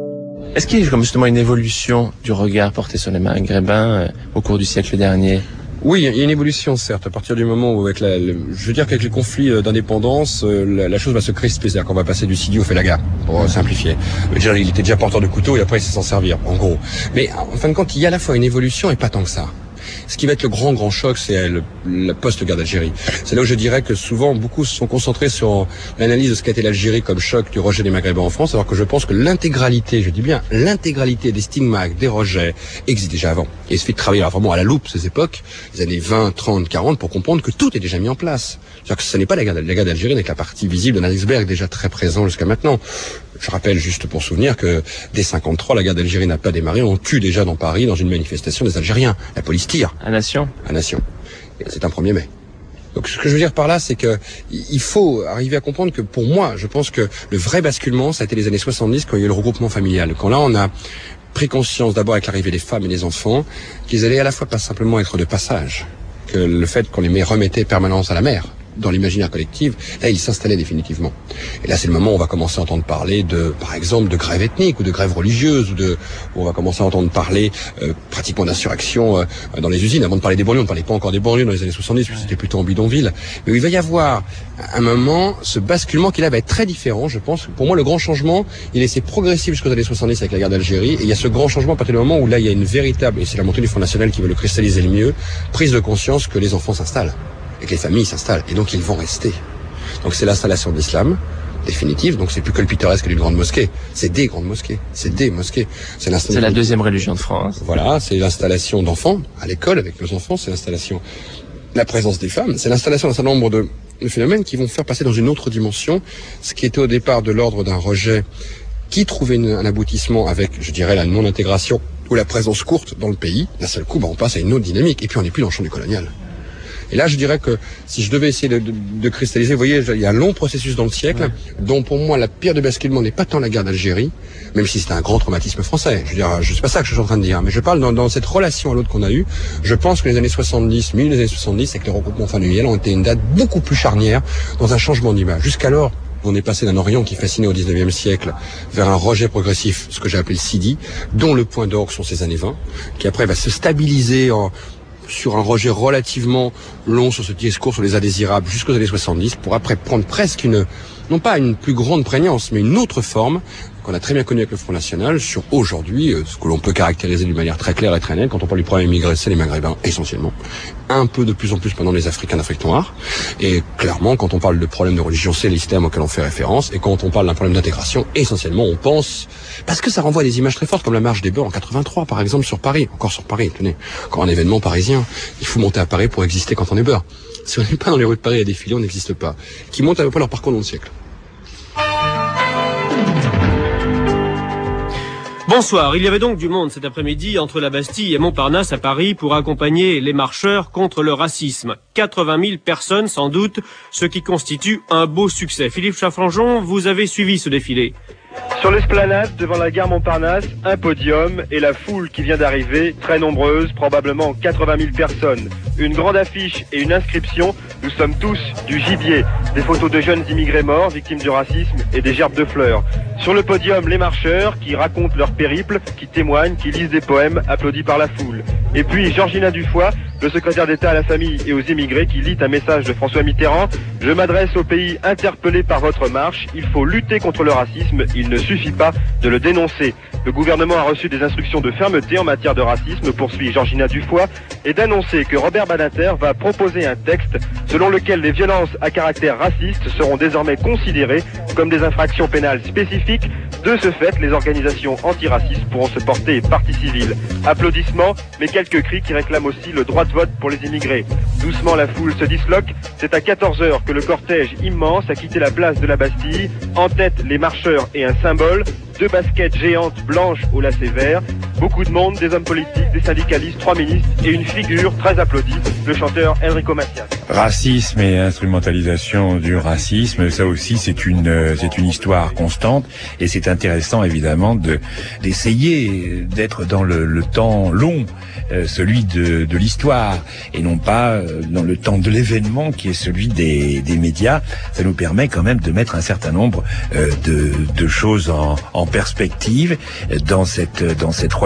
Est-ce qu'il y a comme justement une évolution du regard porté sur les Maghrébins au cours du siècle dernier? Oui, il y a une évolution, certes, à partir du moment où, je veux dire qu'avec les conflits d'indépendance, la chose va se crisper, c'est-à-dire qu'on va passer du Sidi au Félaga, pour simplifier. Il était déjà porteur de couteau et après il sait s'en servir, en gros. Mais en fin de compte, il y a à la fois une évolution et pas tant que ça. Ce qui va être le grand choc, c'est la post-guerre d'Algérie. C'est là où je dirais que souvent, beaucoup se sont concentrés sur l'analyse de ce qu'a été l'Algérie comme choc du rejet des Maghrébins en France, alors que je pense que l'intégralité, je dis bien l'intégralité des stigmates, des rejets, existe déjà avant. Et il suffit de travailler vraiment à la loupe ces époques, les années 20, 30, 40, pour comprendre que tout est déjà mis en place. C'est-à-dire que ce n'est pas la guerre d'Algérie, n'est que la partie visible d'un iceberg déjà très présent jusqu'à maintenant. Je rappelle juste pour souvenir que dès 53, la guerre d'Algérie n'a pas démarré. On tue déjà dans Paris, dans une manifestation, des Algériens. La police tire. À Nation. Et c'est un 1er mai. Donc ce que je veux dire par là, c'est que il faut arriver à comprendre que pour moi, je pense que le vrai basculement, ça a été les années 70 quand il y a eu le regroupement familial. Quand là, on a pris conscience d'abord avec l'arrivée des femmes et des enfants qu'ils allaient à la fois pas simplement être de passage, que le fait qu'on les remettait permanence à la mer, dans l'imaginaire collectif, là, il s'installait définitivement. Et là, c'est le moment où on va commencer à entendre parler par exemple, de grève ethnique ou de grève religieuse, où on va commencer à entendre parler pratiquement d'insurrection dans les usines. Avant de parler des banlieues, on ne parlait pas encore des banlieues dans les années 70, puisque c'était plutôt en bidonville. Mais il va y avoir un moment, ce basculement qui là va être très différent, je pense. Pour moi, le grand changement, il est laissé progressif jusqu'aux années 70 avec la guerre d'Algérie. Et il y a ce grand changement à partir du moment où là, il y a une véritable, et c'est la montée du Front National qui veut le cristalliser le mieux, prise de conscience que les enfants s'installent. Et que les familles s'installent, et donc ils vont rester. Donc c'est l'installation de l'islam, définitive, donc c'est plus que le pittoresque d'une grande mosquée, c'est des grandes mosquées, c'est des mosquées. C'est la deuxième religion de France. Voilà, c'est l'installation d'enfants à l'école avec nos enfants, c'est l'installation, la présence des femmes, c'est l'installation d'un certain nombre de phénomènes qui vont faire passer dans une autre dimension, ce qui était au départ de l'ordre d'un rejet qui trouvait un aboutissement avec, je dirais, la non-intégration ou la présence courte dans le pays. D'un seul coup, on passe à une autre dynamique, et puis on n'est plus dans le champ du colonial. Et là, je dirais que si je devais essayer de cristalliser, vous voyez, il y a un long processus dans le siècle, dont pour moi la pierre de basculement n'est pas tant la guerre d'Algérie, même si c'est un grand traumatisme français. Je veux dire, c'est pas ça que je suis en train de dire, mais je parle dans cette relation à l'autre qu'on a eue. Je pense que les années 70, milieu des années 70, avec les regroupements familiaux, ont été une date beaucoup plus charnière dans un changement d'image. Jusqu'alors, on est passé d'un Orient qui fascinait au 19e siècle vers un rejet progressif, ce que j'ai appelé le Sidi, dont le point d'orgue sont ces années 20, qui après va se stabiliser sur un rejet relativement long sur ce discours sur les indésirables jusqu'aux années 70 pour après prendre presque non pas une plus grande prégnance, mais une autre forme qu'on a très bien connue avec le Front National sur aujourd'hui, ce que l'on peut caractériser d'une manière très claire et très nette. Quand on parle du problème immigré, c'est les Maghrébins essentiellement. Un peu de plus en plus pendant les Africains d'Afrique noire. Et clairement, quand on parle de problème de religion, c'est l'islam auquel on fait référence. Et quand on parle d'un problème d'intégration, essentiellement, on pense, parce que ça renvoie à des images très fortes, comme la marche des beurs en 83, par exemple, sur Paris. Encore sur Paris, tenez. Encore un événement parisien. Il faut monter à Paris pour exister quand on est beurre. Si on n'est pas dans les rues de Paris à défiler, on n'existe pas. Qui montent à peu près leur parcours dans le siècle. Bonsoir, il y avait donc du monde cet après-midi entre la Bastille et Montparnasse à Paris pour accompagner les marcheurs contre le racisme. 80 000 personnes sans doute, ce qui constitue un beau succès. Philippe Chaffranjon, vous avez suivi ce défilé. Sur l'esplanade, devant la gare Montparnasse, un podium et la foule qui vient d'arriver, très nombreuse, probablement 80 000 personnes. Une grande affiche et une inscription, nous sommes tous du gibier. Des photos de jeunes immigrés morts, victimes du racisme et des gerbes de fleurs. Sur le podium, les marcheurs qui racontent leur périple, qui témoignent, qui lisent des poèmes, applaudis par la foule. Et puis Georgina Dufoy, le secrétaire d'État à la famille et aux immigrés, qui lit un message de François Mitterrand. Je m'adresse au pays interpellé par votre marche. Il faut lutter contre le racisme. Il ne suffit pas de le dénoncer. Le gouvernement a reçu des instructions de fermeté en matière de racisme, poursuit Georgina Dufoy, et d'annoncer que Robert Badinter va proposer un texte selon lequel les violences à caractère raciste seront désormais considérées comme des infractions pénales spécifiques. De ce fait, les organisations antiracistes pourront se porter partie civile. Applaudissements, mais quelques cris qui réclament aussi le droit de vote pour les immigrés. Doucement, la foule se disloque. C'est à 14h que le cortège immense a quitté la place de la Bastille. En tête, les marcheurs et un symbole. 2 baskets géantes blanches au lacet vert. Beaucoup de monde, des hommes politiques, des syndicalistes, 3 ministres et une figure très applaudie, le chanteur Enrico Macias. Racisme et instrumentalisation du racisme, ça aussi c'est une histoire constante et c'est intéressant évidemment d'essayer d'être dans le temps long, celui de l'histoire et non pas dans le temps de l'événement qui est celui des médias. Ça nous permet quand même de mettre un certain nombre de choses en perspective dans cette relation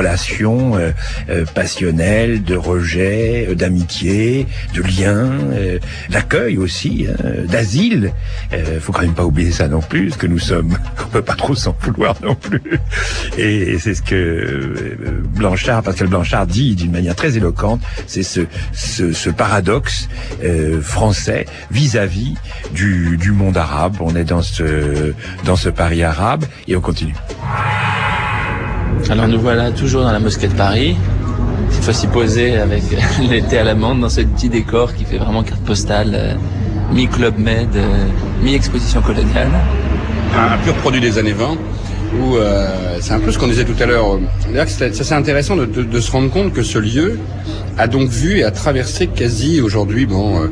relations passionnelles, de rejet, d'amitié, de liens, d'accueil aussi, d'asile. Faut quand même pas oublier ça non plus, ce que nous sommes. On peut pas trop s'en vouloir non plus. Et c'est ce que Pascal Blanchard dit d'une manière très éloquente, c'est ce paradoxe français vis-à-vis du monde arabe. On est dans ce Paris arabe et on continue. Alors nous voilà toujours dans la mosquée de Paris, cette fois-ci posé avec l'été à l'amande dans ce petit décor qui fait vraiment carte postale, mi-Club Med, mi-exposition coloniale. Un pur produit des années 20. Où c'est un peu ce qu'on disait tout à l'heure. D'ailleurs, c'est intéressant de se rendre compte que ce lieu a donc vu et a traversé quasi aujourd'hui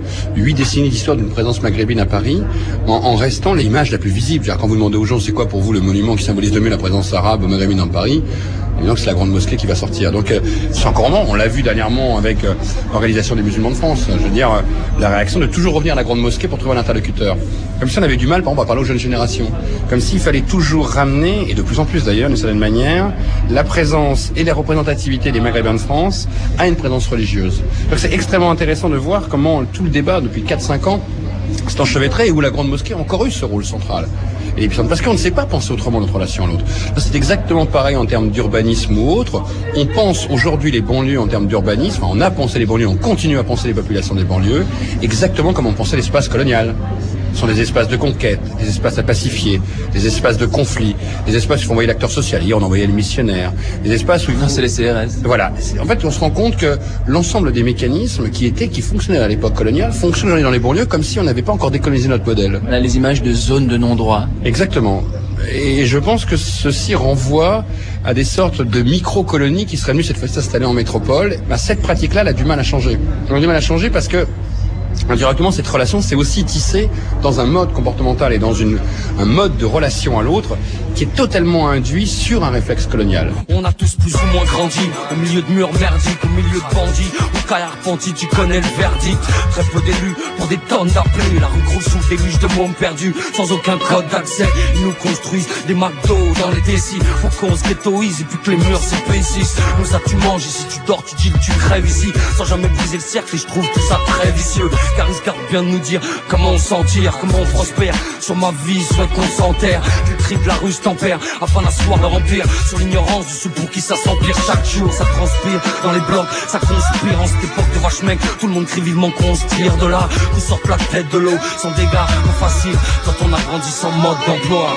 8 décennies d'histoire d'une présence maghrébine à Paris, en restant l'image la plus visible. Quand vous demandez aux gens c'est quoi pour vous le monument qui symbolise le mieux la présence arabe maghrébine dans Paris, évidemment que c'est la grande mosquée qui va sortir. Donc c'est encore moment, on l'a vu dernièrement avec l'Organisation des musulmans de France. Je veux dire, la réaction de toujours revenir à la grande mosquée pour trouver un interlocuteur. Comme si on avait du mal, par exemple, à parler aux jeunes générations. Comme s'il fallait toujours ramener, et de plus en plus d'ailleurs, d'une certaine manière, la présence et la représentativité des Maghrébins de France à une présence religieuse. Donc c'est extrêmement intéressant de voir comment tout le débat depuis 4-5 ans s'est enchevêtré et où la grande mosquée a encore eu ce rôle central. Et puis, parce qu'on ne sait pas penser autrement notre relation à l'autre. C'est exactement pareil en termes d'urbanisme ou autre. On pense aujourd'hui les banlieues en termes d'urbanisme, on a pensé les banlieues, on continue à penser les populations des banlieues, exactement comme on pensait l'espace colonial. Ce sont des espaces de conquête, des espaces à pacifier, des espaces de conflit, des espaces où il faut envoyer l'acteur social. Hier, on envoyait le missionnaire. Des espaces où... Non, c'est les CRS. Voilà. En fait, on se rend compte que l'ensemble des mécanismes qui fonctionnaient à l'époque coloniale fonctionnent dans les banlieues comme si on n'avait pas encore décolonisé notre modèle. On a les images de zones de non-droit. Exactement. Et je pense que ceci renvoie à des sortes de micro-colonies qui seraient venues cette fois-ci s'installer en métropole. Cette pratique-là, elle a du mal à changer. Elle a du mal à changer parce que indirectement, cette relation s'est aussi tissée dans un mode comportemental et dans un mode de relation à l'autre qui est totalement induit sur un réflexe colonial. On a tous plus ou moins grandi au milieu de murs merdiques, au milieu de bandits, au cas arpenti, tu connais le verdict. Très peu d'élus pour des tonnes d'appelés. La rue gros souffle des miches de mômes perdus, sans aucun code d'accès. Ils nous construisent des McDo dans les décis pour qu'on se ghettoise et puis que les murs s'épaississent. Nous ça tu manges et si tu dors tu dis que tu crèves ici, sans jamais briser le cercle et je trouve tout ça très vicieux. Car ils se gardent bien de nous dire comment on s'en tire, comment on prospère. Sur ma vie, souhaite qu'on s'enterre. Du cri de la rue tempère afin d'asseoir leur empire sur l'ignorance de ceux pour qui ça s'empire. Chaque jour ça transpire dans les blocs, ça conspire en cette époque de vache mec. Tout le monde crie vivement qu'on se tire de là, qu'on sorte la tête de l'eau sans dégâts, pas facile quand on a grandi sans mode d'emploi.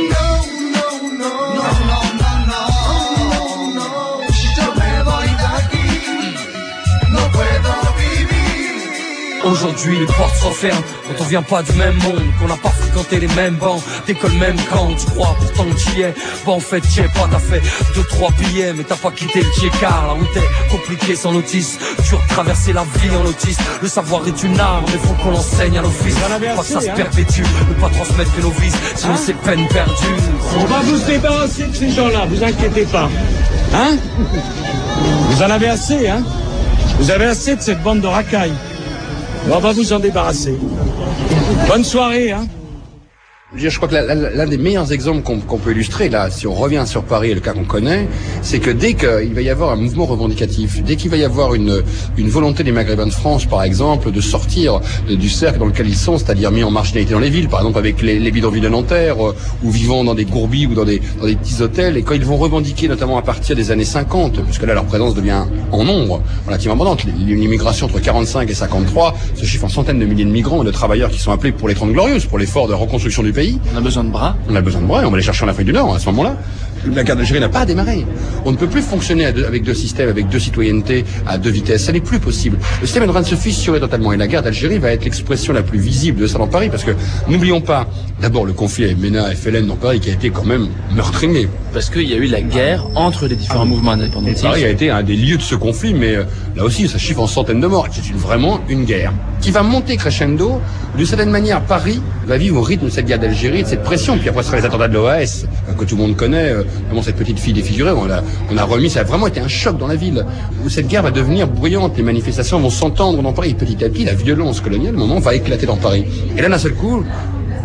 Aujourd'hui les portes s'enferment quand on vient pas du même monde, qu'on n'a pas fréquenté les mêmes bancs, d'école même camp. Tu crois pourtant que tu y es, bah en fait tu y es pas. T'as fait 2-3 billets mais t'as pas quitté le car. La route est compliquée sans notice, tu as traversé la vie en autiste. Le savoir est une arme mais faut qu'on l'enseigne à l'office. Pas que ça se perpétue, ne pas transmettre que nos vices, sinon c'est peine perdue. On va vous débarrasser de ces gens-là, vous inquiétez pas. Hein? Vous en avez assez, hein? Vous avez assez de cette bande de racailles. On va vous en débarrasser. Bonne soirée, hein. Je crois que l'un des meilleurs exemples qu'on peut illustrer, là, si on revient sur Paris et le cas qu'on connaît, c'est que dès qu'il va y avoir un mouvement revendicatif, dès qu'il va y avoir une volonté des Maghrébins de France, par exemple, de sortir du cercle dans lequel ils sont, c'est-à-dire mis en marginalité dans les villes, par exemple avec les bidonvilles de Nanterre, ou vivant dans des gourbilles ou dans des petits hôtels, et quand ils vont revendiquer, notamment à partir des années 50, puisque là leur présence devient en nombre relativement abondante, l'immigration entre 45 et 53 se chiffre en centaines de milliers de migrants et de travailleurs qui sont appelés pour les 30 Glorieuses, pour l'effort de reconstruction du pays. On a besoin de bras. On a besoin de bras et on va les chercher en Afrique du Nord à ce moment-là. La guerre d'Algérie n'a pas démarré. On ne peut plus fonctionner avec deux systèmes, avec deux citoyennetés à deux vitesses. Ça n'est plus possible. Le système est en train de se fissurer totalement. Et la guerre d'Algérie va être l'expression la plus visible de ça dans Paris. Parce que, n'oublions pas, d'abord le conflit avec MENA et FLN dans Paris qui a été quand même meurtrier. Parce qu'il y a eu la guerre entre les différents mouvements indépendantistes. Paris a été un des lieux de ce conflit, mais là aussi, ça chiffre en centaines de morts. C'est vraiment une guerre qui va monter crescendo. D'une certaine manière, Paris va vivre au rythme de cette guerre d'Algérie, de cette pression. Puis après, ce sera les attentats de l'OAS, que tout le monde connaît, vraiment cette petite fille défigurée, on a remis, ça a vraiment été un choc dans la ville, où cette guerre va devenir bruyante, les manifestations vont s'entendre dans Paris, petit à petit, la violence coloniale, au moment, va éclater dans Paris. Et là, d'un seul coup,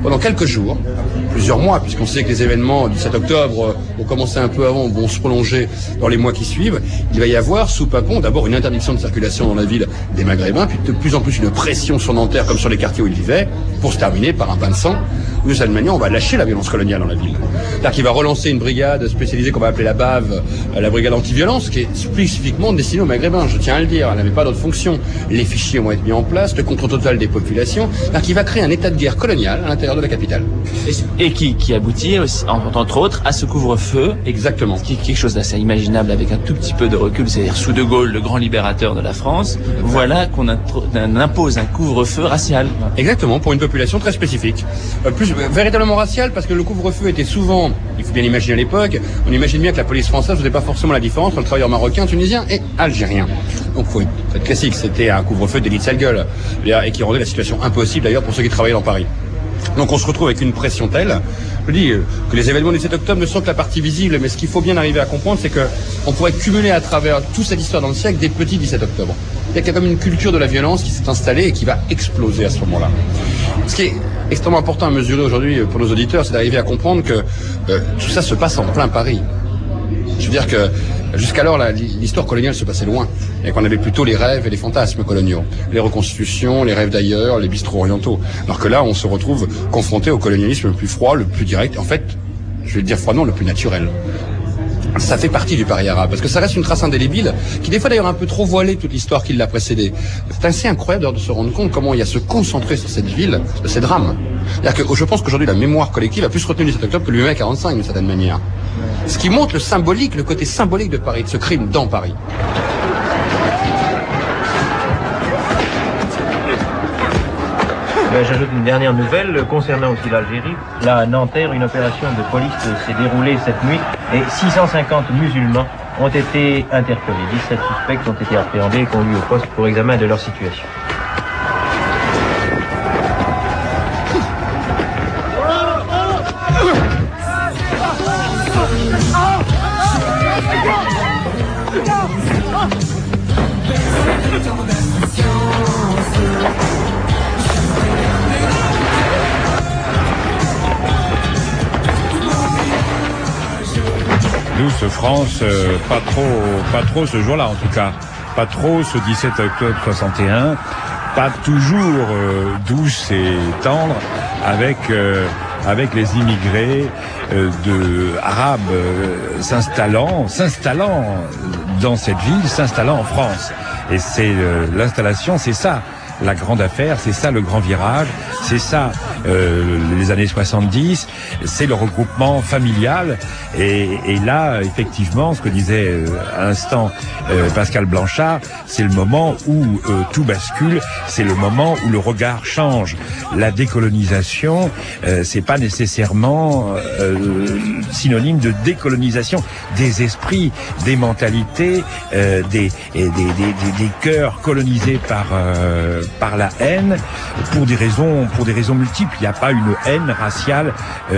pendant quelques jours, plusieurs mois, puisqu'on sait que les événements du 7 octobre ont commencé un peu avant, vont se prolonger dans les mois qui suivent, il va y avoir sous Papon d'abord une interdiction de circulation dans la ville des Maghrébins, puis de plus en plus une pression sur Nanterre comme sur les quartiers où ils vivaient, pour se terminer par un bain de sang. De cette manière, on va lâcher la violence coloniale dans la ville. C'est-à-dire qu'il va relancer une brigade spécialisée qu'on va appeler la BAV, la brigade anti-violence, qui est spécifiquement destinée aux Maghrébins, je tiens à le dire, elle n'avait pas d'autre fonction. Les fichiers vont être mis en place, le contrôle total des populations, c'est-à-dire qu'il va créer un état de guerre colonial à l'intérieur de la capitale. Et qui aboutit, aussi, entre autres, à ce couvre-feu. Exactement. Qui est quelque chose d'assez imaginable avec un tout petit peu de recul, c'est-à-dire sous De Gaulle, le grand libérateur de la France, voilà qu'on impose un couvre-feu racial. Exactement, pour une population très spécifique. Véritablement racial, parce que le couvre-feu était souvent, il faut bien imaginer à l'époque, on imagine bien que la police française ne faisait pas forcément la différence entre le travailleur marocain, tunisien et algérien. Donc faut être classique, c'était un couvre-feu d'élite sale gueule, et qui rendait la situation impossible d'ailleurs pour ceux qui travaillaient dans Paris. Donc on se retrouve avec une pression telle, je dis que les événements du 7 octobre ne sont que la partie visible, mais ce qu'il faut bien arriver à comprendre, c'est que on pourrait cumuler à travers toute cette histoire dans le siècle des petits 17 octobre. Il y a comme une culture de la violence qui s'est installée et qui va exploser à ce moment-là. Ce qui est extrêmement important à mesurer aujourd'hui pour nos auditeurs, c'est d'arriver à comprendre que tout ça se passe en plein Paris. Je veux dire que jusqu'alors, l'histoire coloniale se passait loin, et qu'on avait plutôt les rêves et les fantasmes coloniaux, les reconstitutions, les rêves d'ailleurs, les bistrots orientaux. Alors que là, on se retrouve confronté au colonialisme le plus froid, le plus direct, en fait, je vais le dire froidement, le plus naturel. Ça fait partie du Paris arabe, parce que ça reste une trace indélébile, qui des fois d'ailleurs un peu trop voilée toute l'histoire qui l'a précédée. C'est assez incroyable de se rendre compte comment il y a se concentrer sur cette ville, de ces drames. C'est-à-dire que je pense qu'aujourd'hui la mémoire collective a plus retenu le 7 octobre que le 8 45 d'une certaine manière. Ce qui montre le symbolique, le côté symbolique de Paris, de ce crime dans Paris. J'ajoute une dernière nouvelle concernant aussi l'Algérie. Là, à Nanterre, une opération de police s'est déroulée cette nuit et 650 musulmans ont été interpellés. 17 suspects ont été appréhendés et conduits au poste pour examen de leur situation. Douce France, pas trop ce jour-là en tout cas, pas trop ce 17 octobre 61, pas toujours douce et tendre avec les immigrés arabes s'installant dans cette ville, s'installant en France. Et c'est l'installation, c'est ça. La grande affaire, c'est ça le grand virage, c'est ça les années 70, c'est le regroupement familial et là effectivement ce que disait à l'instant Pascal Blanchard, c'est le moment où tout bascule, c'est le moment où le regard change. La décolonisation, c'est pas nécessairement synonyme de décolonisation des esprits, des mentalités, des cœurs colonisés par la haine pour des raisons multiples. Il n'y a pas une haine raciale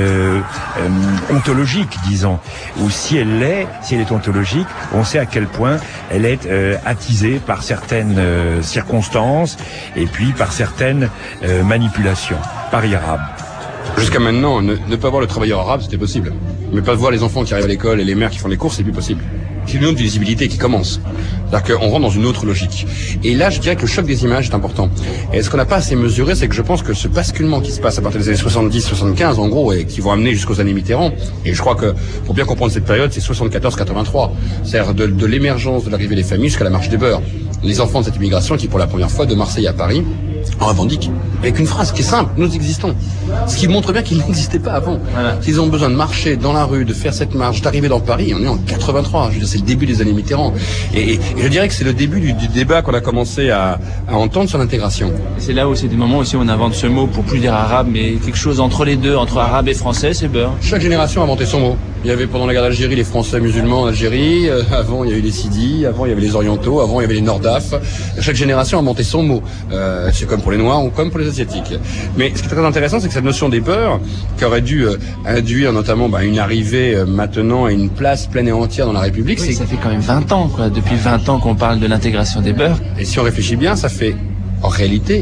ontologique, disons. Ou si elle est ontologique, on sait à quel point elle est attisée par certaines circonstances et puis par certaines manipulations. Paris arabe. Jusqu'à maintenant, ne pas voir le travailleur arabe, c'était possible. Mais pas voir les enfants qui arrivent à l'école et les mères qui font les courses, c'est plus possible. C'est une autre visibilité qui commence. C'est-à-dire qu'on rentre dans une autre logique. Et là, je dirais que le choc des images est important. Et ce qu'on n'a pas assez mesuré, c'est que je pense que ce basculement qui se passe à partir des années 70-75, en gros, et qui vont amener jusqu'aux années Mitterrand, et je crois que, pour bien comprendre cette période, c'est 74-83. C'est-à-dire de l'émergence de l'arrivée des familles jusqu'à la marche des beurs. Les enfants de cette immigration qui, pour la première fois, de Marseille à Paris, en revendiquent. Avec une phrase qui est simple, nous existons. Ce qui montre bien qu'ils n'existaient pas avant. Voilà. S'ils ont besoin de marcher dans la rue, de faire cette marche, d'arriver dans Paris, on est en 83. Je veux dire, c'est le début des années Mitterrand. Et je dirais que c'est le début du débat qu'on a commencé à entendre sur l'intégration. C'est là où c'est des moments aussi où on invente ce mot pour plus dire arabe, mais quelque chose entre les deux, entre arabe et français, c'est beurre. Chaque génération a inventé son mot. Il y avait pendant la guerre d'Algérie les Français musulmans en Algérie, avant il y a eu les Sidis, avant il y avait les Orientaux, avant il y avait les Nordaf. Chaque génération a inventé son mot. C'est comme pour les Noirs ou comme pour les Asiatiques. Mais ce qui est très intéressant, c'est que cette notion des beurs, qui aurait dû induire notamment une arrivée maintenant à une place pleine et entière dans la République, oui, ça fait quand même 20 ans, quoi. Depuis 20 ans qu'on parle de l'intégration des beurs. Et si on réfléchit bien, ça fait en réalité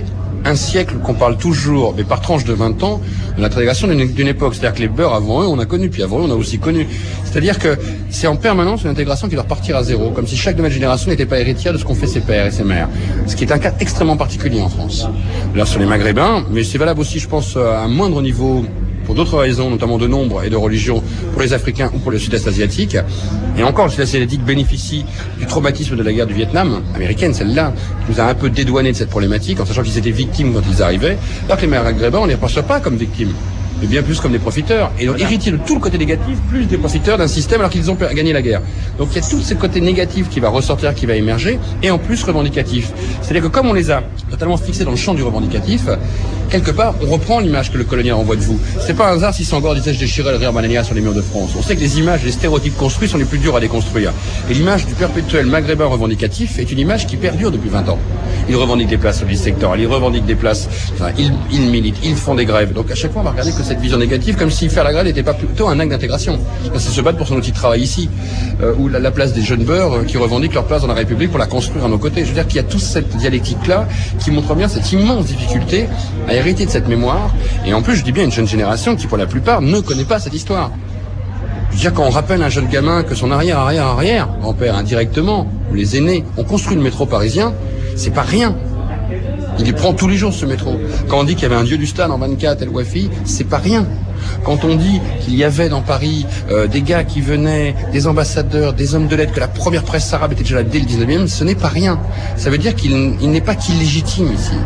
un siècle qu'on parle toujours, mais par tranche de 20 ans, de l'intégration d'une époque. C'est-à-dire que les Beurs, avant eux, on a connu, puis avant eux, on a aussi connu. C'est-à-dire que c'est en permanence une intégration qui doit repartir à zéro, comme si chaque de notre génération n'était pas héritière de ce qu'ont fait ses pères et ses mères. Ce qui est un cas extrêmement particulier en France. Là, sur les Maghrébins, mais c'est valable aussi, je pense, à un moindre niveau, pour d'autres raisons, notamment de nombre et de religion, pour les Africains ou pour le Sud-Est asiatique. Et encore, le Sud-Est asiatique bénéficie du traumatisme de la guerre du Vietnam, américaine, celle-là, qui nous a un peu dédouané de cette problématique, en sachant qu'ils étaient victimes quand ils arrivaient, alors que les Maghrébins, on ne les perçoit pas comme victimes, mais bien plus comme des profiteurs. Et donc, héritiers de tout le côté négatif, plus des profiteurs d'un système alors qu'ils ont gagné la guerre. Donc il y a tout ce côté négatif qui va ressortir, qui va émerger, et en plus revendicatif. C'est-à-dire que comme on les a totalement fixés dans le champ du revendicatif, quelque part, on reprend l'image que le colonial envoie de vous. C'est pas un hasard si Senghor disait je déchirais le rire banania sur les murs de France. On sait que les images, les stéréotypes construits sont les plus durs à déconstruire. Et l'image du perpétuel maghrébin revendicatif est une image qui perdure depuis 20 ans. Ils revendiquent des places sur les secteurs, ils revendiquent des places, enfin, ils militent, ils font des grèves. Donc à chaque fois, on va regarder que cette vision négative, comme si faire la grève n'était pas plutôt un acte d'intégration. C'est se battre pour son outil de travail ici, ou la place des jeunes beurs qui revendiquent leur place dans la République pour la construire à nos côtés. Je veux dire qu'il y a toute cette dialectique-là qui montre bien cette immense difficulté à hériter de cette mémoire. Et en plus, je dis bien une jeune génération qui, pour la plupart, ne connaît pas cette histoire. Je veux dire, quand on rappelle à un jeune gamin que son arrière grand-père, indirectement, ou les aînés, ont construit le métro parisien, c'est pas rien. Il y prend tous les jours ce métro. Quand on dit qu'il y avait un dieu du stade en 24, El Wafi, c'est pas rien. Quand on dit qu'il y avait dans Paris des gars qui venaient, des ambassadeurs, des hommes de lettres, que la première presse arabe était déjà là dès le 19e, ce n'est pas rien. Ça veut dire qu'il n'est pas qu'illégitime ici.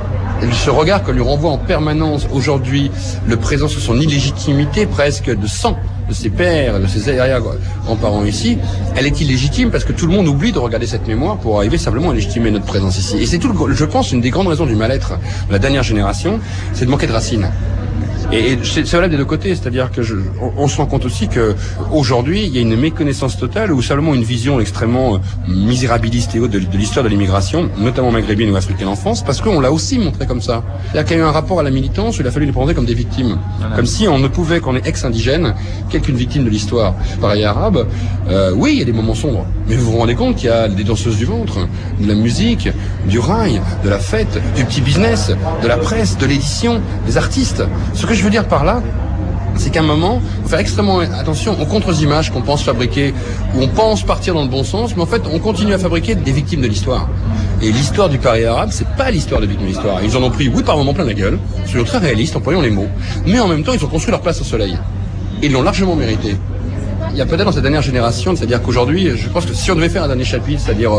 Et ce regard que lui renvoie en permanence aujourd'hui le présent sur son illégitimité presque de sang de ses pères, de ses arrière-grands-parents ici, elle est illégitime parce que tout le monde oublie de regarder cette mémoire pour arriver simplement à légitimer notre présence ici. Et c'est tout, je pense, une des grandes raisons du mal-être de la dernière génération, c'est de manquer de racines. Et c'est valable des deux côtés, c'est-à-dire que on se rend compte aussi que aujourd'hui il y a une méconnaissance totale ou simplement une vision extrêmement misérabiliste et haute de l'histoire de l'immigration, notamment maghrébine ou africaine en France, parce qu'on l'a aussi montré comme ça. C'est-à-dire qu'il y a eu un rapport à la militance où il a fallu les prendre comme des victimes, comme si on ne pouvait qu'on est ex-indigène qu'une victime de l'histoire. Pareil arabe, oui, il y a des moments sombres, mais vous vous rendez compte qu'il y a des danseuses du ventre, de la musique, du rail, de la fête, du petit business, de la presse, de l'édition, des artistes. Ce que je veux dire par là, c'est qu'à un moment, il faut faire extrêmement attention aux contre-images qu'on pense fabriquer, où on pense partir dans le bon sens, mais en fait, on continue à fabriquer des victimes de l'histoire. Et l'histoire du Paris arabe, c'est pas l'histoire des victimes de l'histoire. Ils en ont pris, oui, par moments plein la gueule, soyons très réalistes, employons les mots, mais en même temps, ils ont construit leur place au soleil. Et ils l'ont largement mérité. Il y a peut-être dans cette dernière génération, c'est-à-dire qu'aujourd'hui, je pense que si on devait faire un dernier chapitre, c'est-à-dire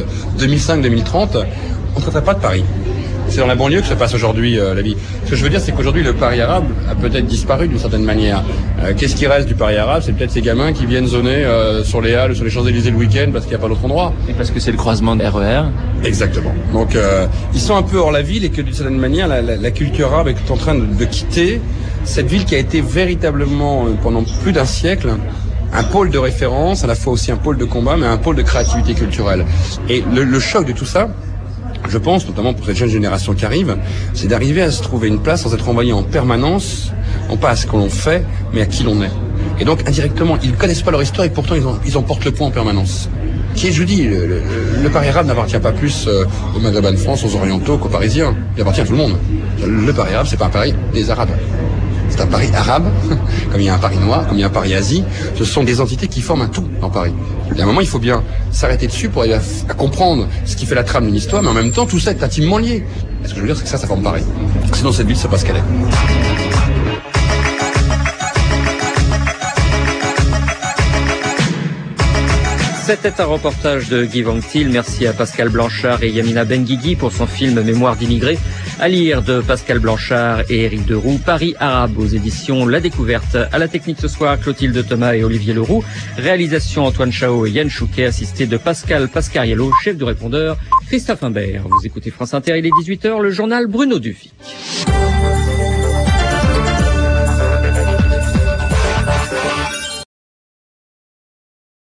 2005-2030, on ne traiterait pas de Paris. C'est dans la banlieue que se passe aujourd'hui la vie. Ce que je veux dire, c'est qu'aujourd'hui, le Paris arabe a peut-être disparu d'une certaine manière. Qu'est-ce qui reste du Paris arabe? C'est peut-être ces gamins qui viennent zoner sur les Halles ou sur les Champs-Élysées le week-end parce qu'il n'y a pas d'autre endroit. Et parce que c'est le croisement de RER. Exactement. Donc, ils sont un peu hors la ville et que d'une certaine manière, la culture arabe est en train de quitter cette ville qui a été véritablement, pendant plus d'un siècle, un pôle de référence, à la fois aussi un pôle de combat, mais un pôle de créativité culturelle. Et le choc de tout ça, je pense, notamment pour cette jeune génération qui arrive, c'est d'arriver à se trouver une place sans être envoyé en permanence, non pas à ce que l'on fait, mais à qui l'on est. Et donc, indirectement, ils ne connaissent pas leur histoire et pourtant ils en portent le poids en permanence. Qui est, je vous dis, le Paris arabe n'appartient pas plus aux Maghrébins de France, aux Orientaux qu'aux Parisiens. Il appartient à tout le monde. Le Paris arabe, c'est pas un Paris des Arabes. C'est un Paris arabe, comme il y a un Paris noir, comme il y a un Paris Asie. Ce sont des entités qui forment un tout dans Paris. Et à un moment, il faut bien s'arrêter dessus pour arriver à comprendre ce qui fait la trame d'une histoire, mais en même temps, tout ça est intimement lié. Et ce que je veux dire, c'est que ça forme Paris. Sinon, cette ville, c'est pas ce qu'elle est. C'était un reportage de Guy Vanctil. Merci à Pascal Blanchard et Yamina Benguigui pour son film Mémoire d'immigrés. À lire de Pascal Blanchard et Éric Deroux. Paris arabe aux éditions La Découverte. À la technique ce soir, Clotilde Thomas et Olivier Leroux. Réalisation Antoine Chao et Yann Chouquet, assisté de Pascal Pascariello, chef de répondeur Christophe Imbert. Vous écoutez France Inter, il est 18h, le journal Bruno Dufy.